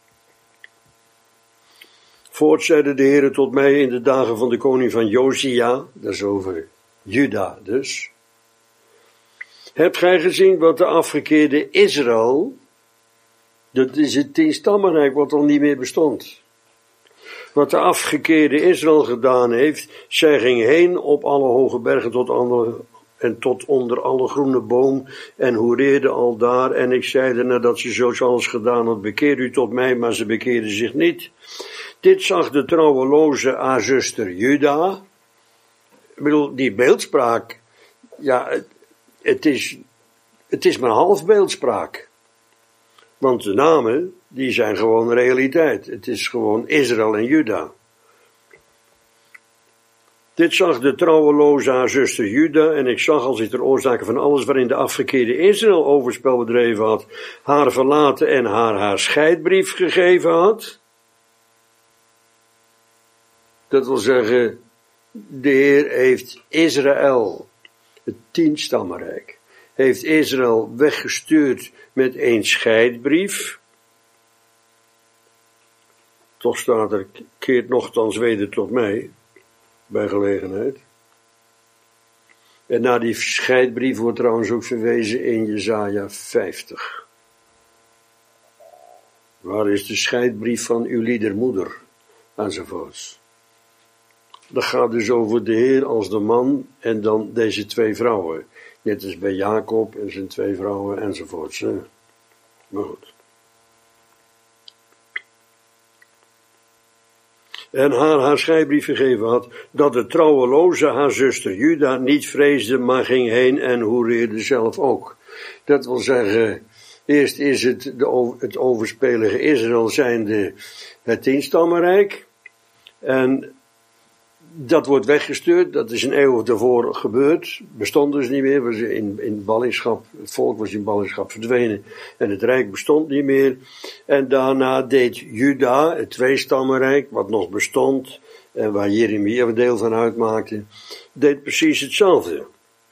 Voorts zeide de Heere tot mij in de dagen van de koning van Josia, dat is over Juda dus. Hebt gij gezien wat de afgekeerde Israël, dat is het tienstammenrijk wat al niet meer bestond. Wat de afgekeerde Israël gedaan heeft, zij ging heen op alle hoge bergen tot andere, en tot onder alle groene boom en hoereerde al daar. En ik zeide nadat ze zo alles gedaan had, bekeer u tot mij, maar ze bekeerde zich niet. Dit zag de trouweloze haar zuster Juda. Ik bedoel, die beeldspraak, ja, het, het is, het is maar half beeldspraak. Want de namen, die zijn gewoon realiteit. Het is gewoon Israël en Juda. Dit zag de trouweloze haar zuster Juda, en ik zag als ik ter oorzake van alles waarin de afgekeerde Israël overspel bedreven had, haar verlaten en haar haar scheidbrief gegeven had. Dat wil zeggen, de Heer heeft Israël, het tienstammenrijk, heeft Israël weggestuurd met een scheidbrief. Toch staat er, keert nochtans weder tot mij, bij gelegenheid. En naar die scheidbrief wordt trouwens ook verwezen in Jesaja vijftig. Waar is de scheidbrief van uw liedermoeder? Enzovoorts. Dat gaat dus over de Heer als de man en dan deze twee vrouwen. Net als bij Jacob en zijn twee vrouwen enzovoorts. Hè. Maar goed. En haar haar scheidbrief gegeven had, dat de trouweloze haar zuster Juda niet vreesde, maar ging heen en hoereerde zelf ook. Dat wil zeggen, eerst is het de, het overspelige Israël zijnde het tienstammenrijk. En dat wordt weggestuurd, dat is een eeuw daarvoor gebeurd, bestond dus niet meer, was in, in ballingschap, het volk was in ballingschap verdwenen en het rijk bestond niet meer. En daarna deed Juda, het tweestammenrijk, wat nog bestond en waar Jeremia een deel van uitmaakte, deed precies hetzelfde.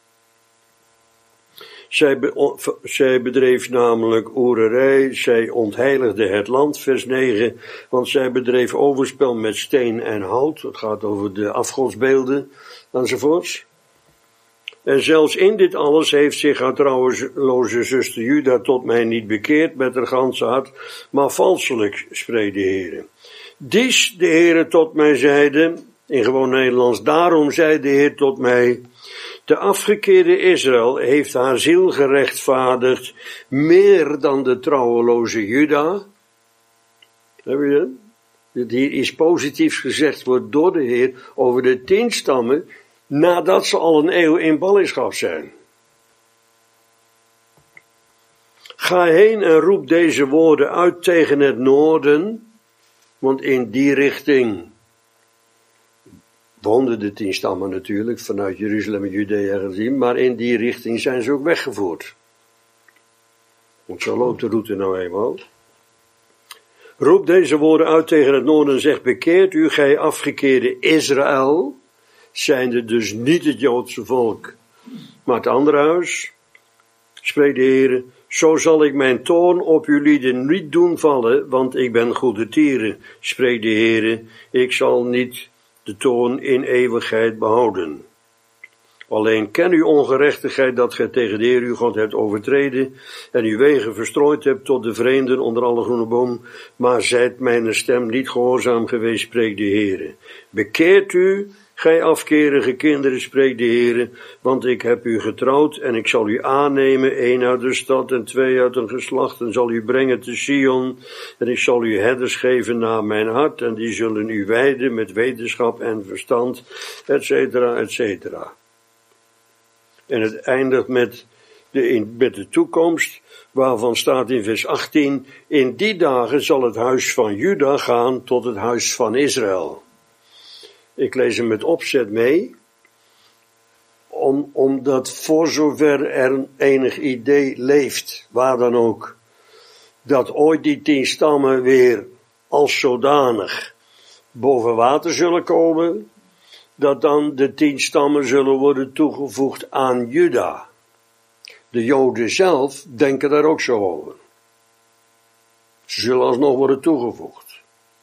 Zij, be, zij bedreef namelijk oererij, zij ontheiligde het land, vers negen, want zij bedreef overspel met steen en hout, het gaat over de afgodsbeelden, enzovoorts. En zelfs in dit alles heeft zich haar trouweloze zuster Juda tot mij niet bekeerd met haar ganse hart, maar valselijk, spreekt de Heer. Dies de Heer tot mij zeide, in gewoon Nederlands, daarom zei de Heer tot mij, de afgekeerde Israël heeft haar ziel gerechtvaardigd meer dan de trouweloze Juda. Heb je dat? Dat hier iets positiefs gezegd wordt door de Heer over de tien stammen nadat ze al een eeuw in ballingschap zijn. Ga heen en roep deze woorden uit tegen het noorden, want in die richting woonden de tien stammen natuurlijk, vanuit Jeruzalem en Judea gezien, maar in die richting zijn ze ook weggevoerd. Want zo loopt de route nou eenmaal. Roep deze woorden uit tegen het noorden en zeg, bekeert u, gij afgekeerde Israël, zijnde dus niet het Joodse volk, maar het andere huis, spreekt de Heer, zo zal ik mijn toorn op jullie niet doen vallen, want ik ben goede tieren, spreekt de Heer, ik zal niet de toorn in eeuwigheid behouden. Alleen ken uw ongerechtigheid dat gij tegen de Heer uw God hebt overtreden en uw wegen verstrooid hebt tot de vreemden onder alle groene boom, maar zijt mijn stem niet gehoorzaam geweest, spreekt de Heer. Bekeert u, gij afkerige kinderen, spreekt de Heer, want ik heb u getrouwd en ik zal u aannemen, één uit de stad en twee uit een geslacht, en zal u brengen te Sion, en ik zal u herders geven naar mijn hart, en die zullen u wijden met wetenschap en verstand, et cetera, et cetera. En het eindigt met de, in, met de toekomst, waarvan staat in vers achttien, in die dagen zal het huis van Juda gaan tot het huis van Israël. Ik lees hem met opzet mee, om, omdat voor zover er enig idee leeft, waar dan ook, dat ooit die tien stammen weer als zodanig boven water zullen komen, dat dan de tien stammen zullen worden toegevoegd aan Juda. De Joden zelf denken daar ook zo over. Ze zullen alsnog worden toegevoegd.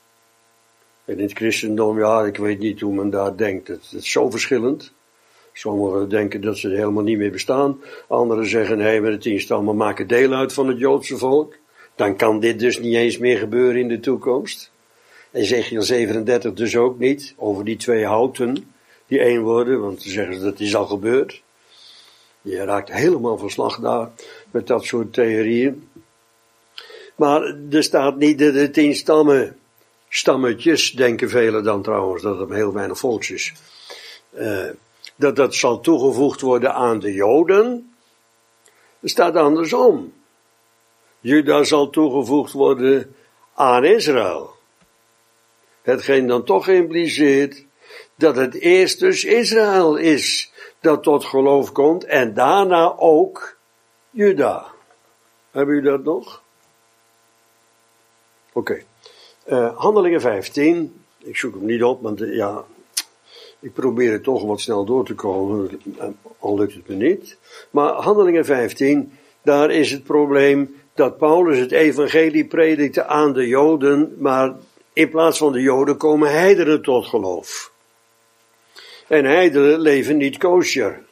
En in het christendom, ja, ik weet niet hoe men daar denkt. Het, het is zo verschillend. Sommigen denken dat ze helemaal niet meer bestaan. Anderen zeggen, nee, maar de tien stammen maken deel uit van het Joodse volk. Dan kan dit dus niet eens meer gebeuren in de toekomst. Ezechiel zevenendertig dus ook niet, over die twee houten, die één worden, want ze zeggen dat is al gebeurd. Je raakt helemaal van slag daar, met dat soort theorieën. Maar er staat niet dat de tien stammen, stammetjes, denken velen dan trouwens, dat het heel weinig volksjes, uh, dat dat zal toegevoegd worden aan de Joden. Het staat andersom. Juda zal toegevoegd worden aan Israël. Hetgeen dan toch impliceert dat het eerst dus Israël is dat tot geloof komt en daarna ook Juda. Hebben jullie dat nog? Oké. Okay. Uh, Handelingen vijftien. ik zoek hem niet op, want uh, ja, ik probeer er toch wat snel door te komen, al lukt het me niet. Maar Handelingen vijftien, daar is het probleem dat Paulus het evangelie predikte aan de Joden, maar in plaats van de Joden komen heidenen tot geloof. En heidenen leven niet kosher.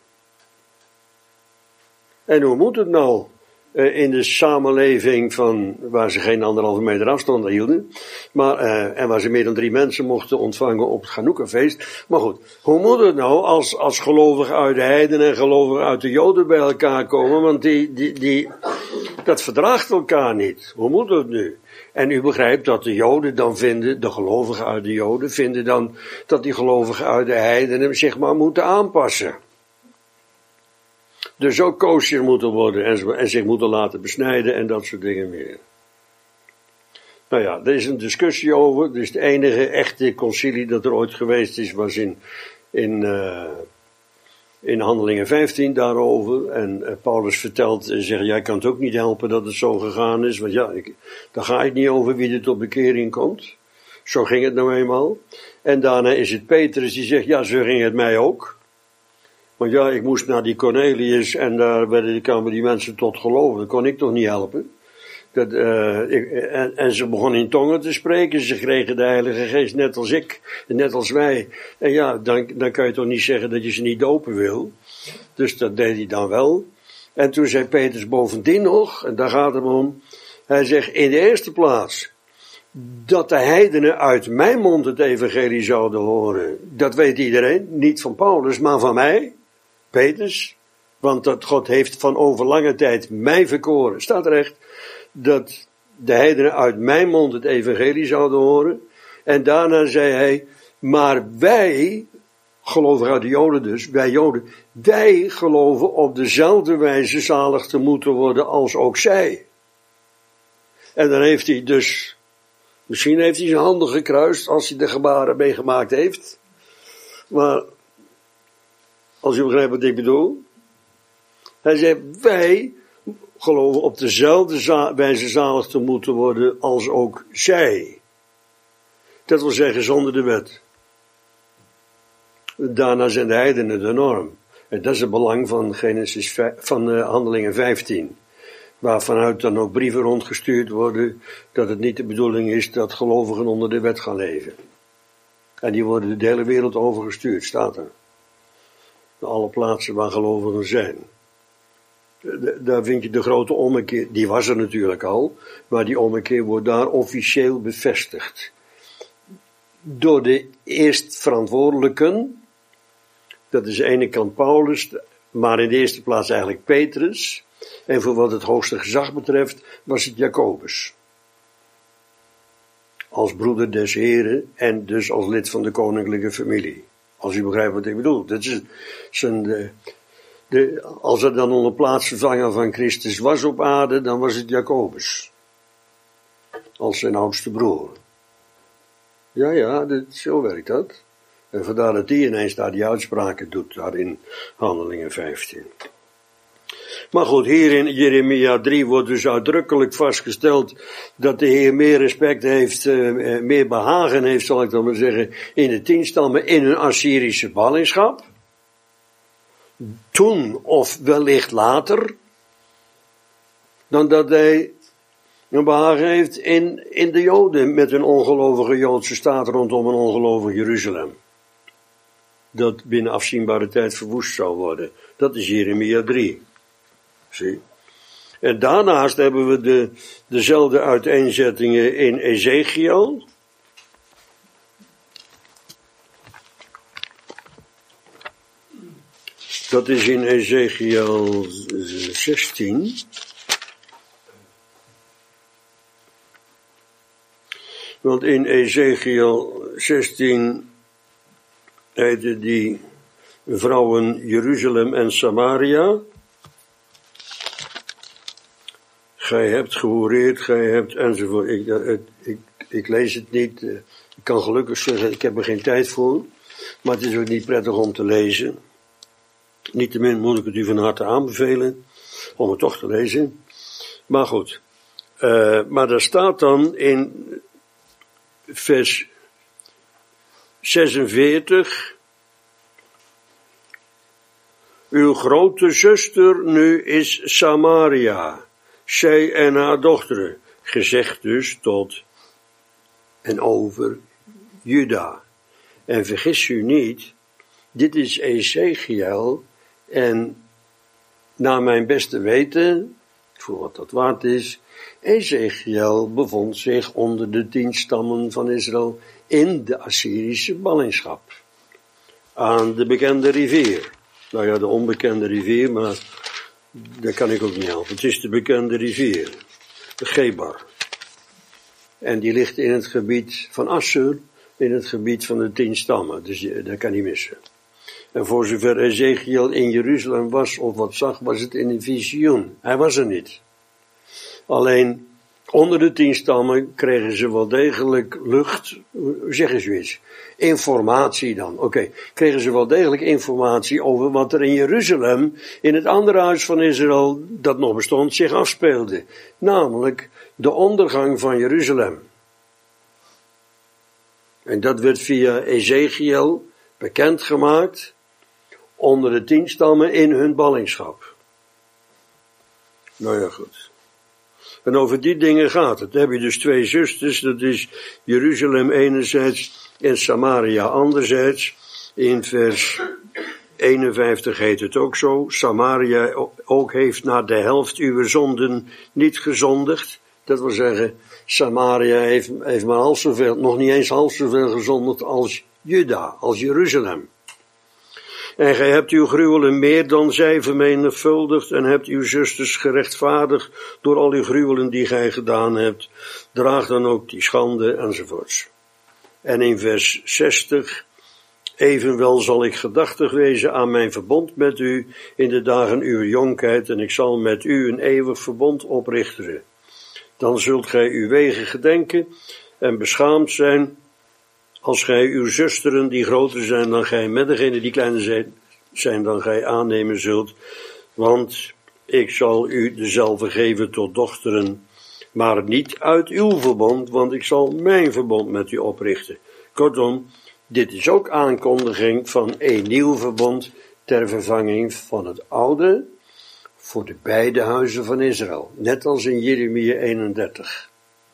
En hoe moet het nou uh, in de samenleving van, waar ze geen anderhalve meter afstand hielden, maar, uh, en waar ze meer dan drie mensen mochten ontvangen op het Chanoukafeest. Maar goed, hoe moet het nou als, als gelovigen uit de heidenen en gelovigen uit de Joden bij elkaar komen, want die, die, die, dat verdraagt elkaar niet. Hoe moet het nu? En u begrijpt dat de Joden dan vinden, de gelovigen uit de Joden vinden dan dat die gelovigen uit de heidenen zich maar moeten aanpassen. Dus ook kosher moeten worden en, en zich moeten laten besnijden en dat soort dingen meer. Nou ja, er is een discussie over. Dus de enige echte concilie dat er ooit geweest is, was in, in, uh, in Handelingen vijftien daarover. En uh, Paulus vertelt en zegt, jij kan het ook niet helpen dat het zo gegaan is. Want ja, ik, daar ga ik niet over wie er tot bekering komt. Zo ging het nou eenmaal. En daarna is het Petrus die zegt, ja, zo ging het mij ook. Want ja, ik moest naar die Cornelius en daar werden, kwamen die mensen tot geloven. Dat kon ik toch niet helpen. Dat, uh, ik, en, en ze begonnen in tongen te spreken. Ze kregen de Heilige Geest net als ik, net als wij. En ja, dan, dan kan je toch niet zeggen dat je ze niet dopen wil. Dus dat deed hij dan wel. En toen zei Petrus bovendien nog, en daar gaat het om. Hij zegt in de eerste plaats dat de heidenen uit mijn mond het evangelie zouden horen. Dat weet iedereen, niet van Paulus, maar van mij. Petrus, want dat God heeft van over lange tijd mij verkoren. Staat er echt dat de heidenen uit mijn mond het evangelie zouden horen. En daarna zei hij, maar wij, geloven uit de Joden dus, wij Joden, wij geloven op dezelfde wijze zalig te moeten worden als ook zij. En dan heeft hij dus, misschien heeft hij zijn handen gekruist als hij de gebaren meegemaakt heeft. Maar als u begrijpt wat ik bedoel. Hij zei, wij geloven op dezelfde za- wijze zalig te moeten worden als ook zij. Dat wil zeggen zonder de wet. Daarna zijn de heidenen de norm. En dat is het belang van, Genesis vijf, van uh, Handelingen vijftien. Waarvanuit dan ook brieven rondgestuurd worden, dat het niet de bedoeling is dat gelovigen onder de wet gaan leven. En die worden de hele wereld overgestuurd, staat er. Naar alle plaatsen waar gelovigen zijn. Daar vind je de grote ommekeer, die was er natuurlijk al, maar die ommekeer wordt daar officieel bevestigd. Door de eerstverantwoordelijken, dat is aan de ene kant Paulus, maar in de eerste plaats eigenlijk Petrus. En voor wat het hoogste gezag betreft was het Jacobus. Als broeder des Heren en dus als lid van de koninklijke familie. Als u begrijpt wat ik bedoel. Dat is zijn, de, de, als er dan een plaatsvervanger van Christus was op aarde, dan was het Jacobus. Als zijn oudste broer. Ja, ja, dat, zo werkt dat. En vandaar dat hij ineens daar die uitspraken doet, daar in Handelingen vijftien. Maar goed, hier in Jeremia drie wordt dus uitdrukkelijk vastgesteld dat de Heer meer respect heeft, uh, meer behagen heeft, zal ik dan maar zeggen, in de tien stammen in een Assyrische ballingschap. Toen of wellicht later, dan dat hij een behagen heeft in, in de Joden met een ongelovige Joodse staat rondom een ongelovig Jeruzalem. Dat binnen afzienbare tijd verwoest zou worden. Dat is Jeremia drie. Zie. En daarnaast hebben we de, dezelfde uiteenzettingen in Ezekiel. Dat is in Ezekiel zestien. Want in Ezekiel zestien heette die vrouwen Jeruzalem en Samaria. Gij hebt gehoereerd, gij hebt enzovoort. Ik, ik, ik, ik lees het niet. Ik kan gelukkig zeggen, ik heb er geen tijd voor. Maar het is ook niet prettig om te lezen. Niettemin moet ik het u van harte aanbevelen. Om het toch te lezen. Maar goed. Uh, maar daar staat dan in vers zesenveertig. Uw grote zuster nu is Samaria, zij en haar dochteren, gezegd dus tot en over Juda. En vergis u niet, dit is Ezechiel en naar mijn beste weten, voor wat dat waard is, Ezechiel bevond zich onder de tien stammen van Israël in de Assyrische ballingschap. Aan de bekende rivier. Nou ja, de onbekende rivier, maar dat kan ik ook niet helpen. Het is de bekende rivier, de Gebar. En die ligt in het gebied van Assur, in het gebied van de tien stammen. Dus dat kan niet missen. En voor zover Ezechiel in Jeruzalem was of wat zag, was het in een visioen. Hij was er niet. Alleen onder de tien stammen kregen ze wel degelijk lucht, zeg eens zoiets, informatie dan. Oké, okay. Kregen ze wel degelijk informatie over wat er in Jeruzalem, in het andere huis van Israël, dat nog bestond, zich afspeelde. Namelijk de ondergang van Jeruzalem. En dat werd via Ezechiel bekendgemaakt onder de tien stammen in hun ballingschap. Nou ja, goed. En over die dingen gaat het. Dan heb je dus twee zusters, dat is Jeruzalem enerzijds en Samaria anderzijds. In vers eenenvijftig heet het ook zo. Samaria ook heeft naar de helft uw zonden niet gezondigd. Dat wil zeggen, Samaria heeft, heeft maar half zoveel, nog niet eens half zoveel gezondigd als Juda, als Jeruzalem. En gij hebt uw gruwelen meer dan zij vermenigvuldigd en hebt uw zusters gerechtvaardigd door al uw gruwelen die gij gedaan hebt. Draag dan ook die schande enzovoorts. En in vers zestig, evenwel zal ik gedachtig wezen aan mijn verbond met u in de dagen uw jonkheid en ik zal met u een eeuwig verbond oprichten. Dan zult gij uw wegen gedenken en beschaamd zijn als gij uw zusteren die groter zijn dan gij, met degene die kleiner zijn, zijn dan gij aannemen zult. Want ik zal u dezelfde geven tot dochteren, maar niet uit uw verbond, want ik zal mijn verbond met u oprichten. Kortom, dit is ook aankondiging van een nieuw verbond ter vervanging van het oude voor de beide huizen van Israël. Net als in Jeremia eenendertig.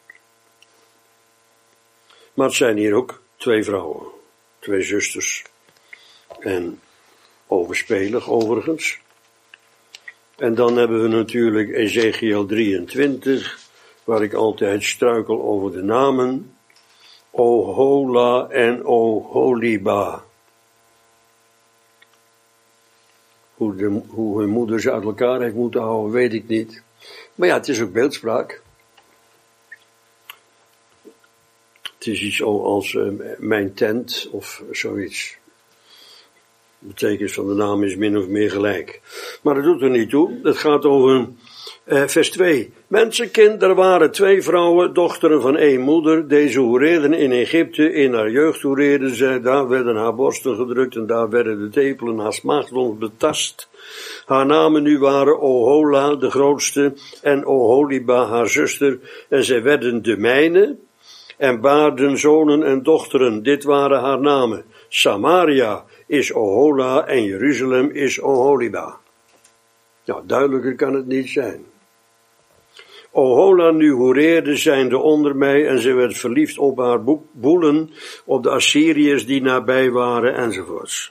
Maar het zijn hier ook twee vrouwen, twee zusters. En overspelig overigens. En dan hebben we natuurlijk Ezechiel drieëntwintig, waar ik altijd struikel over de namen. Ohola en Oholiba. Hoe, de, hoe hun moeder ze uit elkaar heeft moeten houden, weet ik niet. Maar ja, het is ook beeldspraak. Het is iets als uh, mijn tent of zoiets. De betekenis van de naam is min of meer gelijk. Maar dat doet er niet toe. Het gaat over uh, vers twee. Mensenkind, er waren twee vrouwen, dochteren van één moeder. Deze hoereerden in Egypte. In haar jeugd hoereerden zij. Daar werden haar borsten gedrukt en daar werden de tepelen haar smaagdons betast. Haar namen nu waren Ohola, de grootste, en Oholiba, haar zuster. En zij werden de mijne. En baarden zonen en dochteren, dit waren haar namen. Samaria is Ohola en Jeruzalem is Oholiba. Nou, duidelijker kan het niet zijn. Ohola nu hoereerde zijnde onder mij en ze werd verliefd op haar boelen, op de Assyriërs die nabij waren enzovoorts.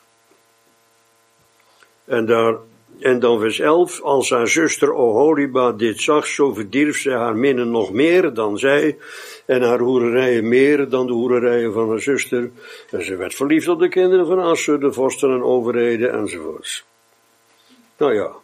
En daar, en dan vers elf, als haar zuster Oholiba dit zag, zo verdierf zij haar minnen nog meer dan zij, en haar hoererijen meer dan de hoererijen van haar zuster. En ze werd verliefd op de kinderen van Assur, de vorsten en overheden enzovoorts. Nou ja.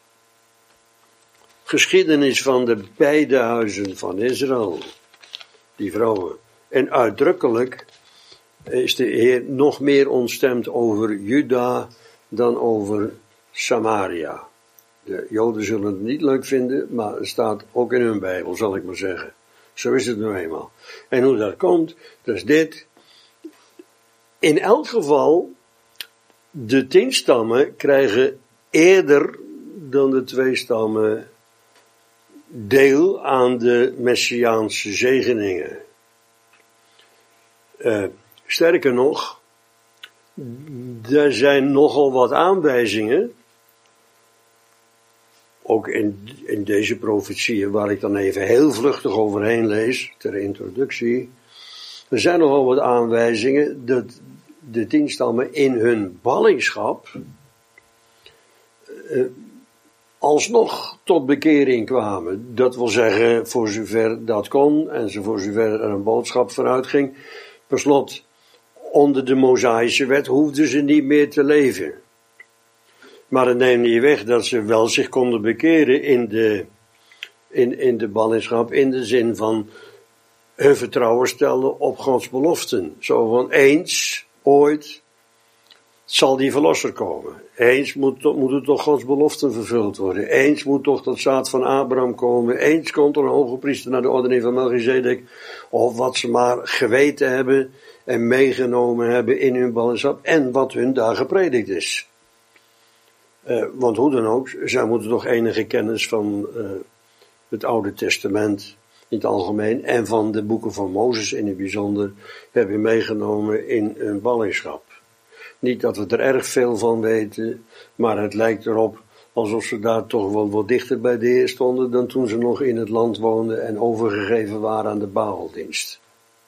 Geschiedenis van de beide huizen van Israël. Die vrouwen. En uitdrukkelijk is de Heer nog meer ontstemd over Juda dan over Samaria. De Joden zullen het niet leuk vinden, maar het staat ook in hun Bijbel, zal ik maar zeggen. Zo is het nu eenmaal. En hoe dat komt, dat is dit. In elk geval, de tien stammen krijgen eerder dan de twee stammen deel aan de Messiaanse zegeningen. Uh, sterker nog, er zijn nogal wat aanwijzingen, ook in, in deze profetieën, waar ik dan even heel vluchtig overheen lees, ter introductie. Er zijn nogal wat aanwijzingen dat de tien stammen in hun ballingschap uh, alsnog tot bekering kwamen. Dat wil zeggen, voor zover dat kon en voor zover er een boodschap vooruit ging. Per slot, onder de Mosaïsche wet hoefden ze niet meer te leven. Maar het neemt niet weg dat ze wel zich konden bekeren in de, in, in de ballingschap, in de zin van hun vertrouwen stellen op Gods beloften. Zo van eens, ooit, zal die verlosser komen. Eens moet, moeten toch Gods beloften vervuld worden. Eens moet toch dat zaad van Abraham komen. Eens komt er een hoge priester naar de ordening van Melchizedek. Of wat ze maar geweten hebben en meegenomen hebben in hun ballingschap. En wat hun daar gepredikt is. Uh, want hoe dan ook, zij moeten toch enige kennis van uh, het Oude Testament in het algemeen en van de boeken van Mozes in het bijzonder hebben meegenomen in hun ballingschap. Niet dat we er erg veel van weten, maar het lijkt erop alsof ze daar toch wel wat dichter bij de Heer stonden dan toen ze nog in het land woonden en overgegeven waren aan de Baaldienst.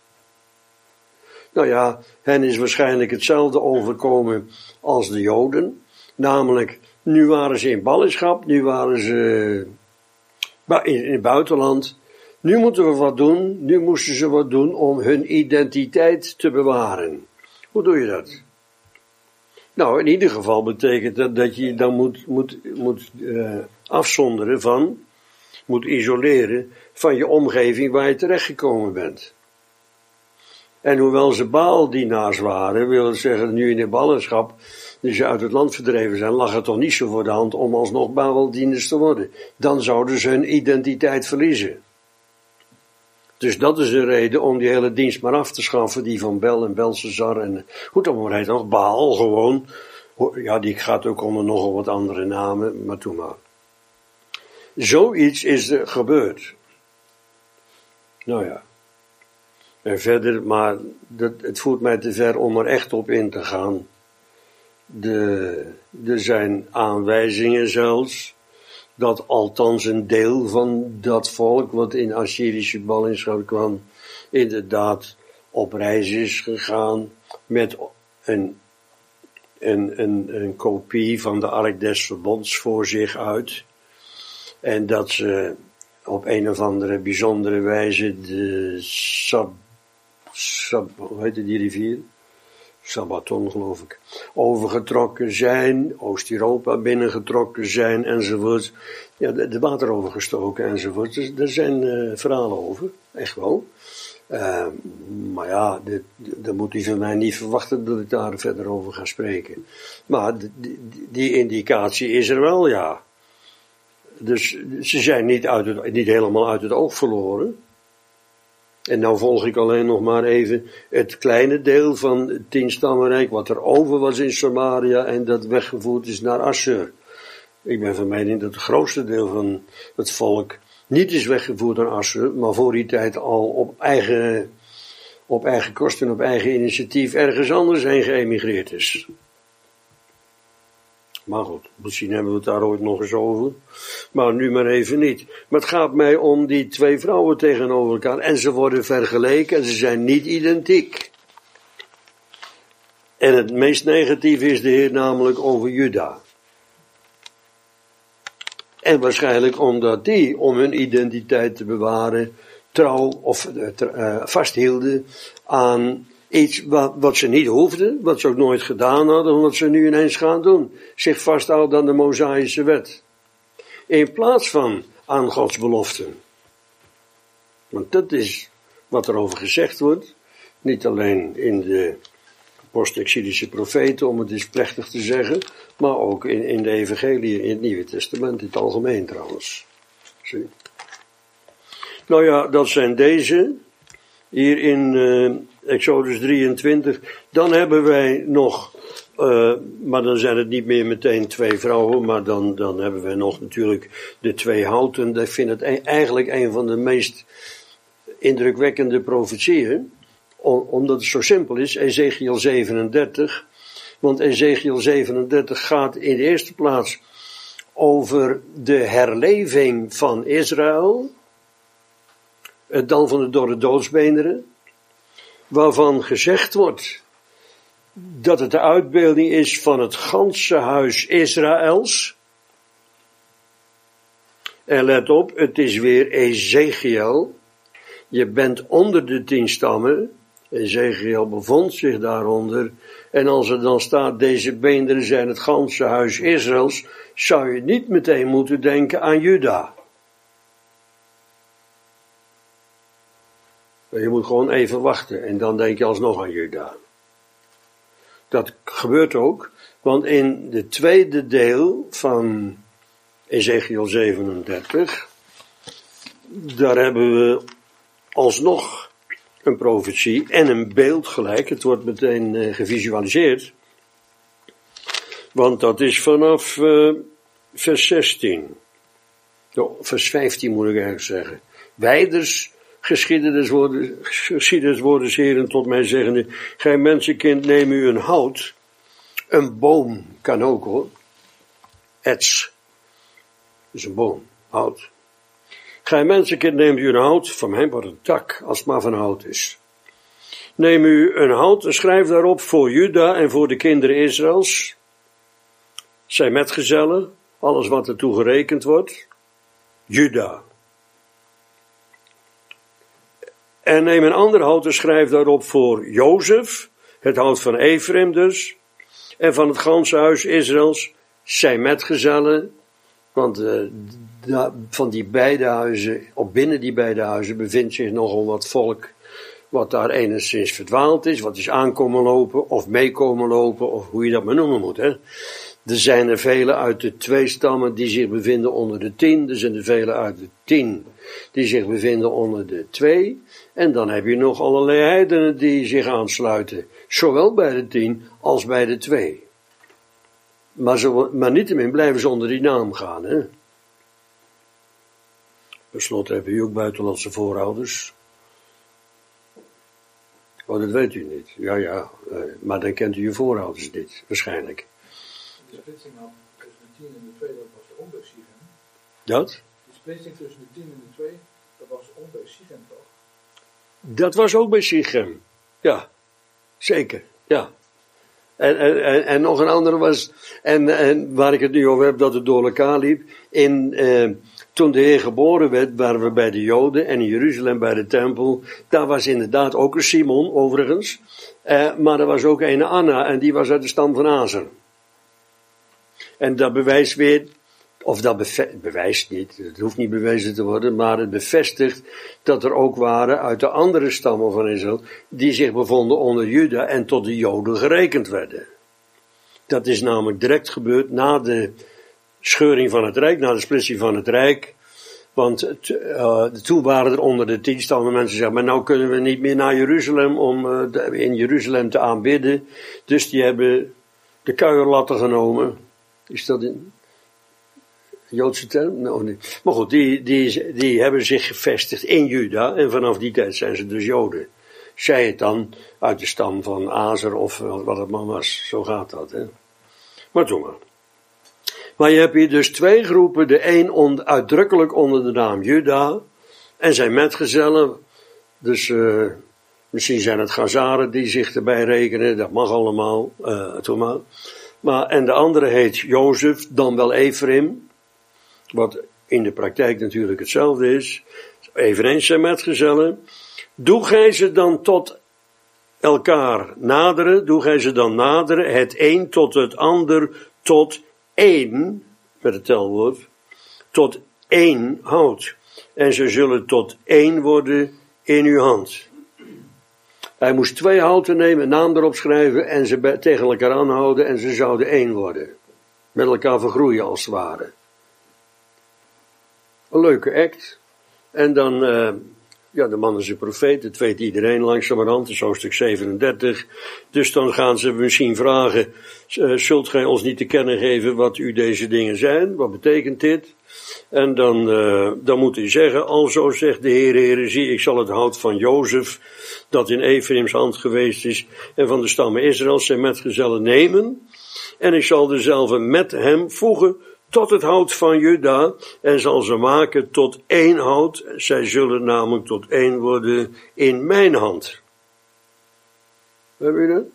Nou ja, hen is waarschijnlijk hetzelfde overkomen als de Joden, namelijk nu waren ze in ballingschap, nu waren ze in het buitenland. Nu moeten we wat doen, nu moesten ze wat doen om hun identiteit te bewaren. Hoe doe je dat? Nou, in ieder geval betekent dat dat je dan moet, moet, moet uh, afzonderen van, moet isoleren van je omgeving waar je terechtgekomen bent. En hoewel ze Baaldienaars waren, wil het zeggen nu in de ballingschap, die ze uit het land verdreven zijn, lag het toch niet zo voor de hand om alsnog Baaldieners te worden. Dan zouden ze hun identiteit verliezen. Dus dat is een reden om die hele dienst maar af te schaffen, die van Bel en Belshazzar en goed, dan heet nog Baal gewoon. Ja, die gaat ook onder nogal wat andere namen, maar toen maar. Zoiets is er gebeurd. Nou ja. En verder, maar dat, het voert mij te ver om er echt op in te gaan. De, er zijn aanwijzingen zelfs dat althans een deel van dat volk wat in Assyrische ballingschap kwam, inderdaad op reis is gegaan met een, een, een, een kopie van de Ark des Verbonds voor zich uit. En dat ze op een of andere bijzondere wijze de Sab, Sab, hoe heet die rivier? Sabaton, geloof ik, overgetrokken zijn, Oost-Europa binnengetrokken zijn, enzovoort. Ja, de, de water overgestoken, enzovoort. Dus er zijn uh, verhalen over, echt wel. Uh, maar ja, daar moet u van mij niet verwachten dat ik daar verder over ga spreken. Maar die, die, die indicatie is er wel, ja. Dus ze zijn niet, uit het, niet helemaal uit het oog verloren. En nou volg ik alleen nog maar even het kleine deel van het tienstammenrijk, wat er over was in Samaria en dat weggevoerd is naar Assur. Ik ben van mening dat het grootste deel van het volk niet is weggevoerd naar Assur, maar voor die tijd al op eigen, op eigen kosten, op eigen initiatief ergens anders heen geëmigreerd is. Maar goed, misschien hebben we het daar ooit nog eens over. Maar nu maar even niet. Maar het gaat mij om die twee vrouwen tegenover elkaar. En ze worden vergeleken en ze zijn niet identiek. En het meest negatief is de Heer namelijk over Juda. En waarschijnlijk omdat die, om hun identiteit te bewaren, trouw of uh, vasthielden aan iets wat, wat ze niet hoefden, wat ze ook nooit gedaan hadden, wat ze nu ineens gaan doen. Zich vasthouden aan de Mosaïsche wet. In plaats van aan Gods beloften. Want dat is wat er over gezegd wordt. Niet alleen in de post-exilische profeten, om het eens plechtig te zeggen, maar ook in, in de evangelie, in het Nieuwe Testament, in het algemeen trouwens. Zie. Nou ja, dat zijn deze. Hier in uh, Exodus drieëntwintig. Dan hebben wij nog, uh, maar dan zijn het niet meer meteen twee vrouwen, maar dan, dan hebben we nog natuurlijk de twee houten. Ik vind het e- eigenlijk een van de meest indrukwekkende profetieën, om, omdat het zo simpel is. Ezekiel zevenendertig, Want Ezekiel zevenendertig gaat in de eerste plaats over de herleving van Israël. Het dal van de dorre doodsbeenderen. Waarvan gezegd wordt dat het de uitbeelding is van het ganse huis Israëls. En let op, het is weer Ezekiel. Je bent onder de tien stammen. Ezekiel bevond zich daaronder. En als er dan staat, deze beenderen zijn het ganse huis Israëls, zou je niet meteen moeten denken aan Juda. Je moet gewoon even wachten en dan denk je alsnog aan Juda. Dat gebeurt ook, want in de tweede deel van Ezekiel zevenendertig, daar hebben we alsnog een profetie en een beeld gelijk. Het wordt meteen uh, gevisualiseerd. Want dat is vanaf uh, vers zestien. Oh, vers vijftien moet ik eigenlijk zeggen. Wijders geschiedeniswoorden, geschiedeniswoorden heren tot mij zeggende, gij mensenkind, neem u een hout, een boom, kan ook hoor, ets, dus een boom, hout. Gij mensenkind, neemt u een hout, van mij wordt een tak, als het maar van hout is. Neem u een hout en schrijf daarop voor Juda en voor de kinderen Israëls, zijn metgezellen, alles wat ertoe gerekend wordt, Juda. En neem een ander hout en schrijf daarop voor Jozef, het hout van Ephraim dus, en van het ganse huis Israëls, zijn metgezellen, want uh, da, van die beide huizen, of binnen die beide huizen, bevindt zich nogal wat volk, wat daar enigszins verdwaald is, wat is aankomen lopen, of meekomen lopen, of hoe je dat maar noemen moet, hè. Er zijn er vele uit de twee stammen die zich bevinden onder de tien. Er zijn er vele uit de tien die zich bevinden onder de twee. En dan heb je nog allerlei heidenen die zich aansluiten. Zowel bij de tien als bij de twee. Maar, zo, maar niettemin blijven ze onder die naam gaan. Hè? Per slot hebben we ook buitenlandse voorouders. Oh, dat weet u niet. Ja, ja. Maar dan kent u je voorouders niet. Waarschijnlijk. De splitsing tussen de tien en de twee, dat was ook bij Sichem. Dat? De splitsing tussen de tien en de twee, dat was ook bij Sichem toch? Dat was ook bij Sichem. Ja, zeker, ja. En, en, en, en nog een andere was, en, en waar ik het nu over heb, dat het door elkaar liep. In, eh, toen de Heer geboren werd, waren we bij de Joden en in Jeruzalem bij de tempel. Daar was inderdaad ook een Simon, overigens. Eh, maar er was ook een Anna en die was uit de stam van Azer. En dat bewijst weer, of dat beve- bewijst niet, het hoeft niet bewezen te worden, maar het bevestigt dat er ook waren uit de andere stammen van Israël, die zich bevonden onder Juda en tot de Joden gerekend werden. Dat is namelijk direct gebeurd na de scheuring van het Rijk, na de splitsing van het Rijk. Want uh, toen waren er onder de tien stammen mensen die zeggen, maar nou kunnen we niet meer naar Jeruzalem om uh, de, in Jeruzalem te aanbidden. Dus die hebben de kuierlatten genomen. Is dat een Joodse term? Nou, nee. Maar goed, die, die, die hebben zich gevestigd in Juda en vanaf die tijd zijn ze dus Joden. Zij het dan uit de stam van Azer of wat het maar was. Zo gaat dat, hè. Maar doe maar. Maar je hebt hier dus twee groepen. De een on, uitdrukkelijk onder de naam Juda en zijn metgezellen. Dus uh, misschien zijn het Chazaren die zich erbij rekenen. Dat mag allemaal. Uh, doe maar. Maar, en de andere heet Jozef, dan wel Ephraim, wat in de praktijk natuurlijk hetzelfde is, eveneens zijn metgezellen. Doe gij ze dan tot elkaar naderen, doe gij ze dan naderen, het een tot het ander, tot één, met het telwoord, tot één hout. En ze zullen tot één worden in uw hand. Hij moest twee houten nemen, een naam erop schrijven en ze bij, tegen elkaar aanhouden en ze zouden één worden. Met elkaar vergroeien als het ware. Een leuke act. En dan uh, Ja, de man is een profeet, dat weet iedereen langzamerhand, dat is hoofdstuk zevenendertig. Dus dan gaan ze misschien vragen, uh, zult gij ons niet te kennen geven wat u deze dingen zijn? Wat betekent dit? En dan, uh, dan moet hij zeggen, alzo zegt de Heer, Heere, zie, ik zal het hout van Jozef, dat in Efraims hand geweest is, en van de stammen Israëls zijn metgezellen nemen, en ik zal dezelfde met hem voegen tot het hout van Juda, en zal ze maken tot één hout. Zij zullen namelijk tot één worden in mijn hand. Heb je dat?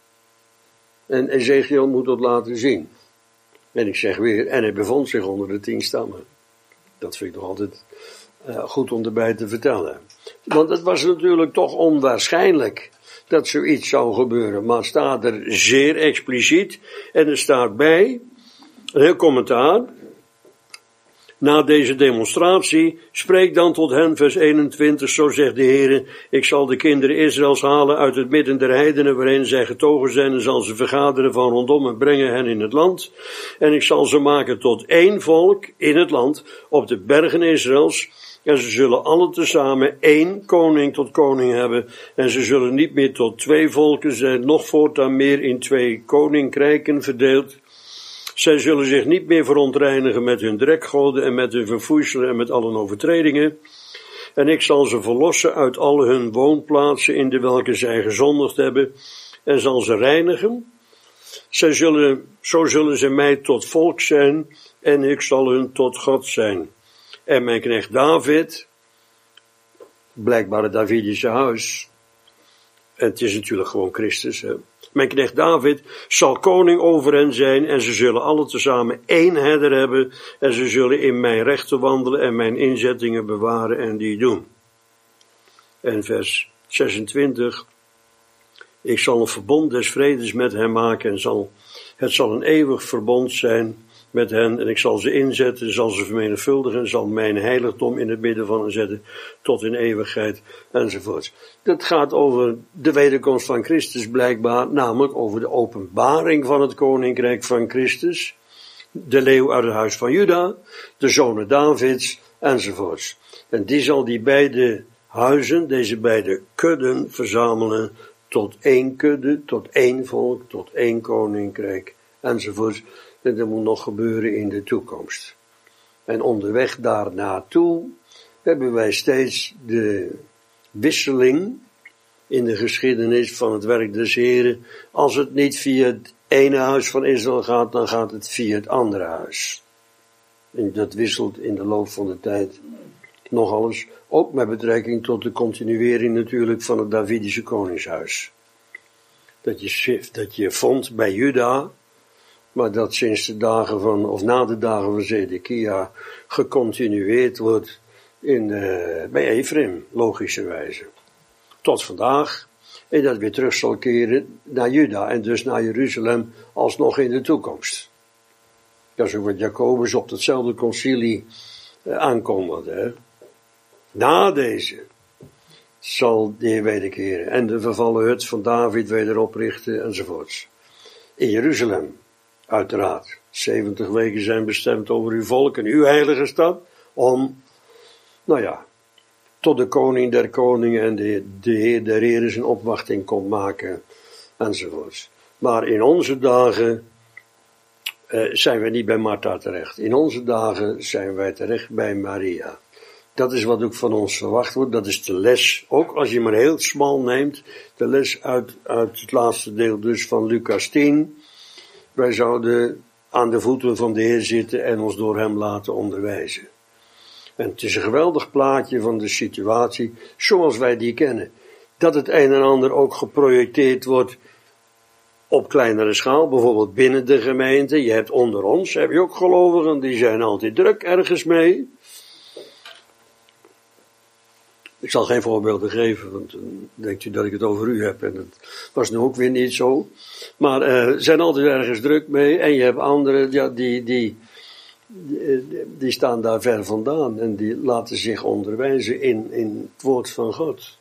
En Ezekiel moet dat laten zien. En ik zeg weer, en hij bevond zich onder de tien stammen. Dat vind ik nog altijd uh, goed om erbij te vertellen. Want het was natuurlijk toch onwaarschijnlijk dat zoiets zou gebeuren. Maar het staat er zeer expliciet. En er staat bij, een heel commentaar. Na deze demonstratie, spreek dan tot hen, vers eenentwintig, zo zegt de Heer, ik zal de kinderen Israëls halen uit het midden der heidenen waarin zij getogen zijn en zal ze vergaderen van rondom en brengen hen in het land. En ik zal ze maken tot één volk in het land, op de bergen Israëls, en ze zullen alle tezamen één koning tot koning hebben, en ze zullen niet meer tot twee volken zijn, nog voortaan meer in twee koninkrijken verdeeld. Zij zullen zich niet meer verontreinigen met hun drekgoden en met hun verfoeiselen en met allen overtredingen. En ik zal ze verlossen uit al hun woonplaatsen in de welke zij gezondigd hebben en zal ze reinigen. Zij zullen, zo zullen ze mij tot volk zijn en ik zal hun tot God zijn. En mijn knecht David, blijkbaar het Davidische huis, en het is natuurlijk gewoon Christus, hè. Mijn knecht David zal koning over hen zijn en ze zullen alle tezamen één herder hebben en ze zullen in mijn rechten wandelen en mijn inzettingen bewaren en die doen. En vers zesentwintig. Ik zal een verbond des vredes met hen maken en zal, het zal een eeuwig verbond zijn met hen en ik zal ze inzetten, zal ze vermenigvuldigen, zal mijn heiligdom in het midden van hen zetten tot in eeuwigheid enzovoort. Dat gaat over de wederkomst van Christus blijkbaar, namelijk over de openbaring van het koninkrijk van Christus, de leeuw uit het huis van Juda, de zonen Davids enzovoorts. En die zal die beide huizen, deze beide kudden verzamelen tot één kudde, tot één volk, tot één koninkrijk enzovoorts. En dat moet nog gebeuren in de toekomst. En onderweg daar naartoe hebben wij steeds de wisseling in de geschiedenis van het werk des Heren. Als het niet via het ene huis van Israël gaat, dan gaat het via het andere huis. En dat wisselt in de loop van de tijd nogal eens. Ook met betrekking tot de continuering natuurlijk van het Davidische koningshuis. Dat je, dat je vond bij Juda, maar dat sinds de dagen van, of na de dagen van Zedekia, gecontinueerd wordt in, uh, bij Efraim, logischerwijze. Tot vandaag, en dat weer terug zal keren naar Juda, en dus naar Jeruzalem, alsnog in de toekomst. Dat is ook wat Jacobus op datzelfde concilie uh, aankondigde, hè. Na deze zal de Heer wederkeren, en de vervallen hut van David weder oprichten, enzovoorts. In Jeruzalem. Uiteraard, zeventig weken zijn bestemd over uw volk en uw heilige stad, om, nou ja, tot de koning der koningen en de, de Heer der Heren zijn opwachting komt maken, enzovoorts. Maar in onze dagen uh, zijn wij niet bij Martha terecht. In onze dagen zijn wij terecht bij Maria. Dat is wat ook van ons verwacht wordt, dat is de les, ook als je maar heel smal neemt, de les uit, uit het laatste deel dus van Lucas tien. Wij zouden aan de voeten van de Heer zitten en ons door hem laten onderwijzen. En het is een geweldig plaatje van de situatie zoals wij die kennen. Dat het een en ander ook geprojecteerd wordt op kleinere schaal, bijvoorbeeld binnen de gemeente. Je hebt onder ons, heb je ook gelovigen, die zijn altijd druk ergens mee. Ik zal geen voorbeelden geven, want dan denkt u dat ik het over u heb. En dat was nu ook weer niet zo. Maar er uh, zijn altijd ergens druk mee. En je hebt anderen, ja, die, die, die, die staan daar ver vandaan. En die laten zich onderwijzen in, in het woord van God.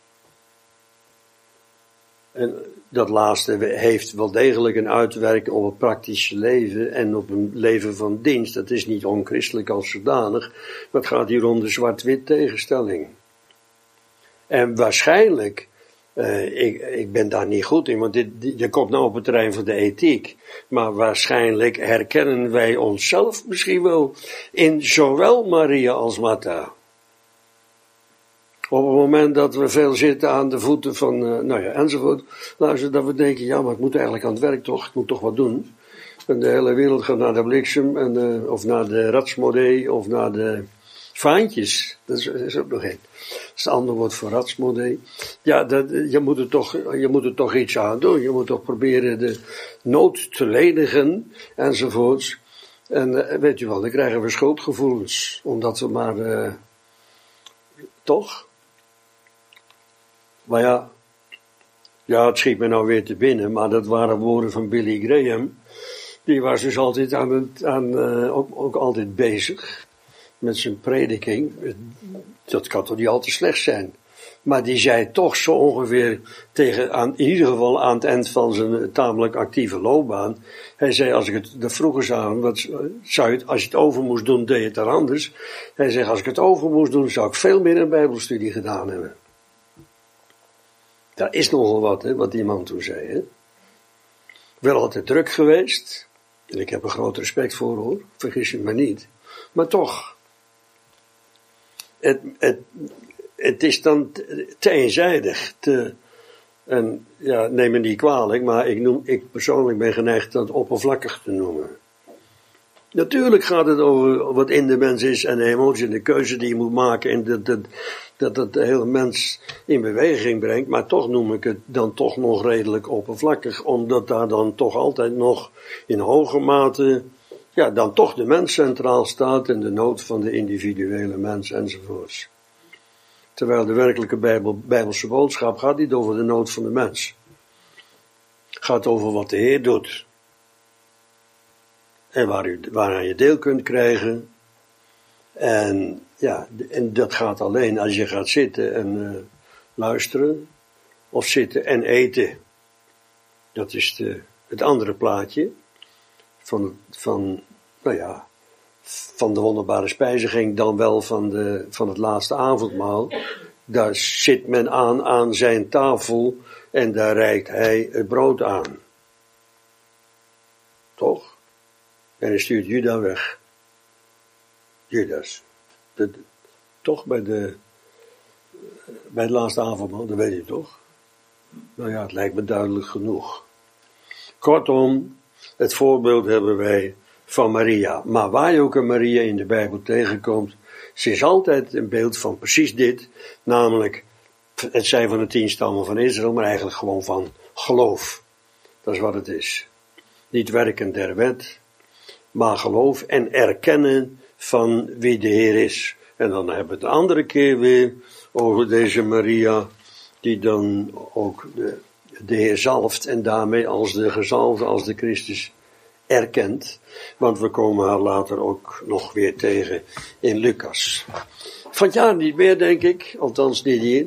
En dat laatste heeft wel degelijk een uitwerking op het praktische leven en op een leven van dienst. Dat is niet onchristelijk als zodanig. Maar het gaat hier om de zwart-wit tegenstelling. En waarschijnlijk, uh, ik, ik ben daar niet goed in, want dit, dit, je komt nou op het terrein van de ethiek. Maar waarschijnlijk herkennen wij onszelf misschien wel in zowel Maria als Martha. Op het moment dat we veel zitten aan de voeten van, uh, nou ja, enzovoort. Luister, dat we denken, ja, maar ik moet eigenlijk aan het werk toch, ik moet toch wat doen. En de hele wereld gaat naar de bliksem, en, uh, of naar de ratsmodee, of naar de vaantjes. Dat is, dat is ook nog één. Dat is het andere woord voor ratsmodee. Ja, dat, je, moet er toch, je moet er toch iets aan doen. Je moet toch proberen de nood te lenigen, enzovoorts. En uh, weet u wel, dan krijgen we schuldgevoelens. Omdat we maar, uh, toch? Maar ja, ja, het schiet me nou weer te binnen, maar dat waren woorden van Billy Graham. Die was dus altijd aan het, aan, uh, ook, ook altijd bezig met zijn prediking. Dat kan toch niet al te slecht zijn. Maar die zei toch zo ongeveer tegen, aan, in ieder geval aan het eind van zijn tamelijk actieve loopbaan. Hij zei, als ik het, dat vroegen zou, wat zou je het, als je het over moest doen, deed je het dan anders. Hij zei, als ik het over moest doen, zou ik veel meer een bijbelstudie gedaan hebben. Daar is nogal wat, hè, wat die man toen zei, hè. Wel altijd druk geweest. En ik heb er groot respect voor, hoor. Vergis je me niet. Maar toch. Het, het, het is dan te eenzijdig. Te, en ja, neem me niet kwalijk, maar ik, noem, ik persoonlijk ben geneigd dat oppervlakkig te noemen. Natuurlijk gaat het over wat in de mens is en de emotie en de keuze die je moet maken en dat, dat, dat het de hele mens in beweging brengt, maar toch noem ik het dan toch nog redelijk oppervlakkig, omdat daar dan toch altijd nog in hoge mate, ja, dan toch de mens centraal staat en de nood van de individuele mens enzovoorts. Terwijl de werkelijke Bijbel, Bijbelse boodschap gaat niet over de nood van de mens. Gaat over wat de Heer doet. En waar u, waaraan je deel kunt krijgen. En ja, en dat gaat alleen als je gaat zitten en uh, luisteren. Of zitten en eten. Dat is de, het andere plaatje. Van, van, nou ja, van de wonderbare spijziging, dan wel van, de, van het laatste avondmaal. Daar zit men aan aan zijn tafel en daar reikt hij het brood aan. Toch? En hij stuurt Juda weg. Judas. De, de, toch bij de, bij het laatste avondmaal, dat weet je toch? Nou ja, het lijkt me duidelijk genoeg. Kortom, het voorbeeld hebben wij van Maria. Maar waar je ook een Maria in de Bijbel tegenkomt, ze is altijd een beeld van precies dit, namelijk het zijn van de tien stammen van Israël, maar eigenlijk gewoon van geloof. Dat is wat het is. Niet werken der wet, maar geloof en erkennen van wie de Heer is. En dan hebben we het de andere keer weer over deze Maria, die dan ook de, de Heer zalft en daarmee als de gezalfde, als de Christus erkent. Want we komen haar later ook nog weer tegen in Lucas. Van het jaar niet meer, denk ik, althans niet hier.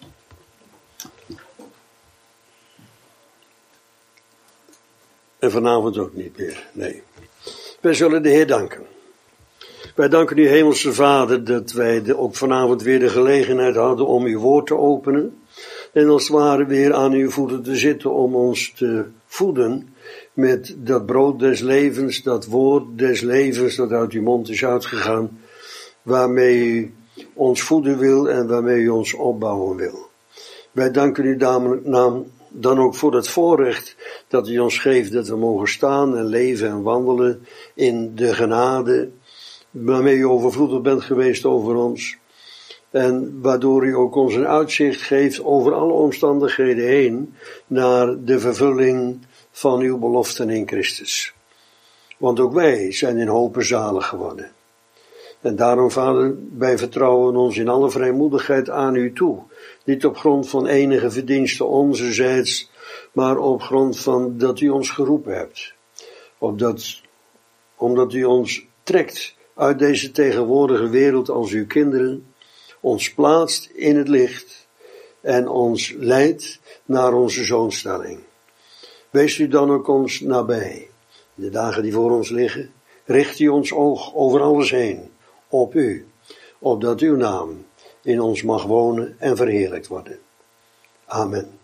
En vanavond ook niet meer, nee. Wij zullen de Heer danken. Wij danken u, Hemelse Vader, dat wij de, ook vanavond weer de gelegenheid hadden om uw woord te openen. En als het ware weer aan uw voeten te zitten om ons te voeden met dat brood des levens, dat woord des levens dat uit uw mond is uitgegaan, waarmee u ons voeden wil en waarmee u ons opbouwen wil. Wij danken u naam dan ook voor het voorrecht dat u ons geeft dat we mogen staan en leven en wandelen in de genade waarmee u overvloedig bent geweest over ons. En waardoor u ook ons een uitzicht geeft over alle omstandigheden heen naar de vervulling van uw beloften in Christus. Want ook wij zijn in hope zalig geworden. En daarom, Vader, wij vertrouwen ons in alle vrijmoedigheid aan u toe. Niet op grond van enige verdienste onzerzijds, maar op grond van dat u ons geroepen hebt. Opdat, omdat u ons trekt uit deze tegenwoordige wereld als uw kinderen, ons plaatst in het licht en ons leidt naar onze zoonstelling. Wees u dan ook ons nabij. In de dagen die voor ons liggen, richt u ons oog over alles heen, op u, opdat uw naam in ons mag wonen en verheerlijkt worden. Amen.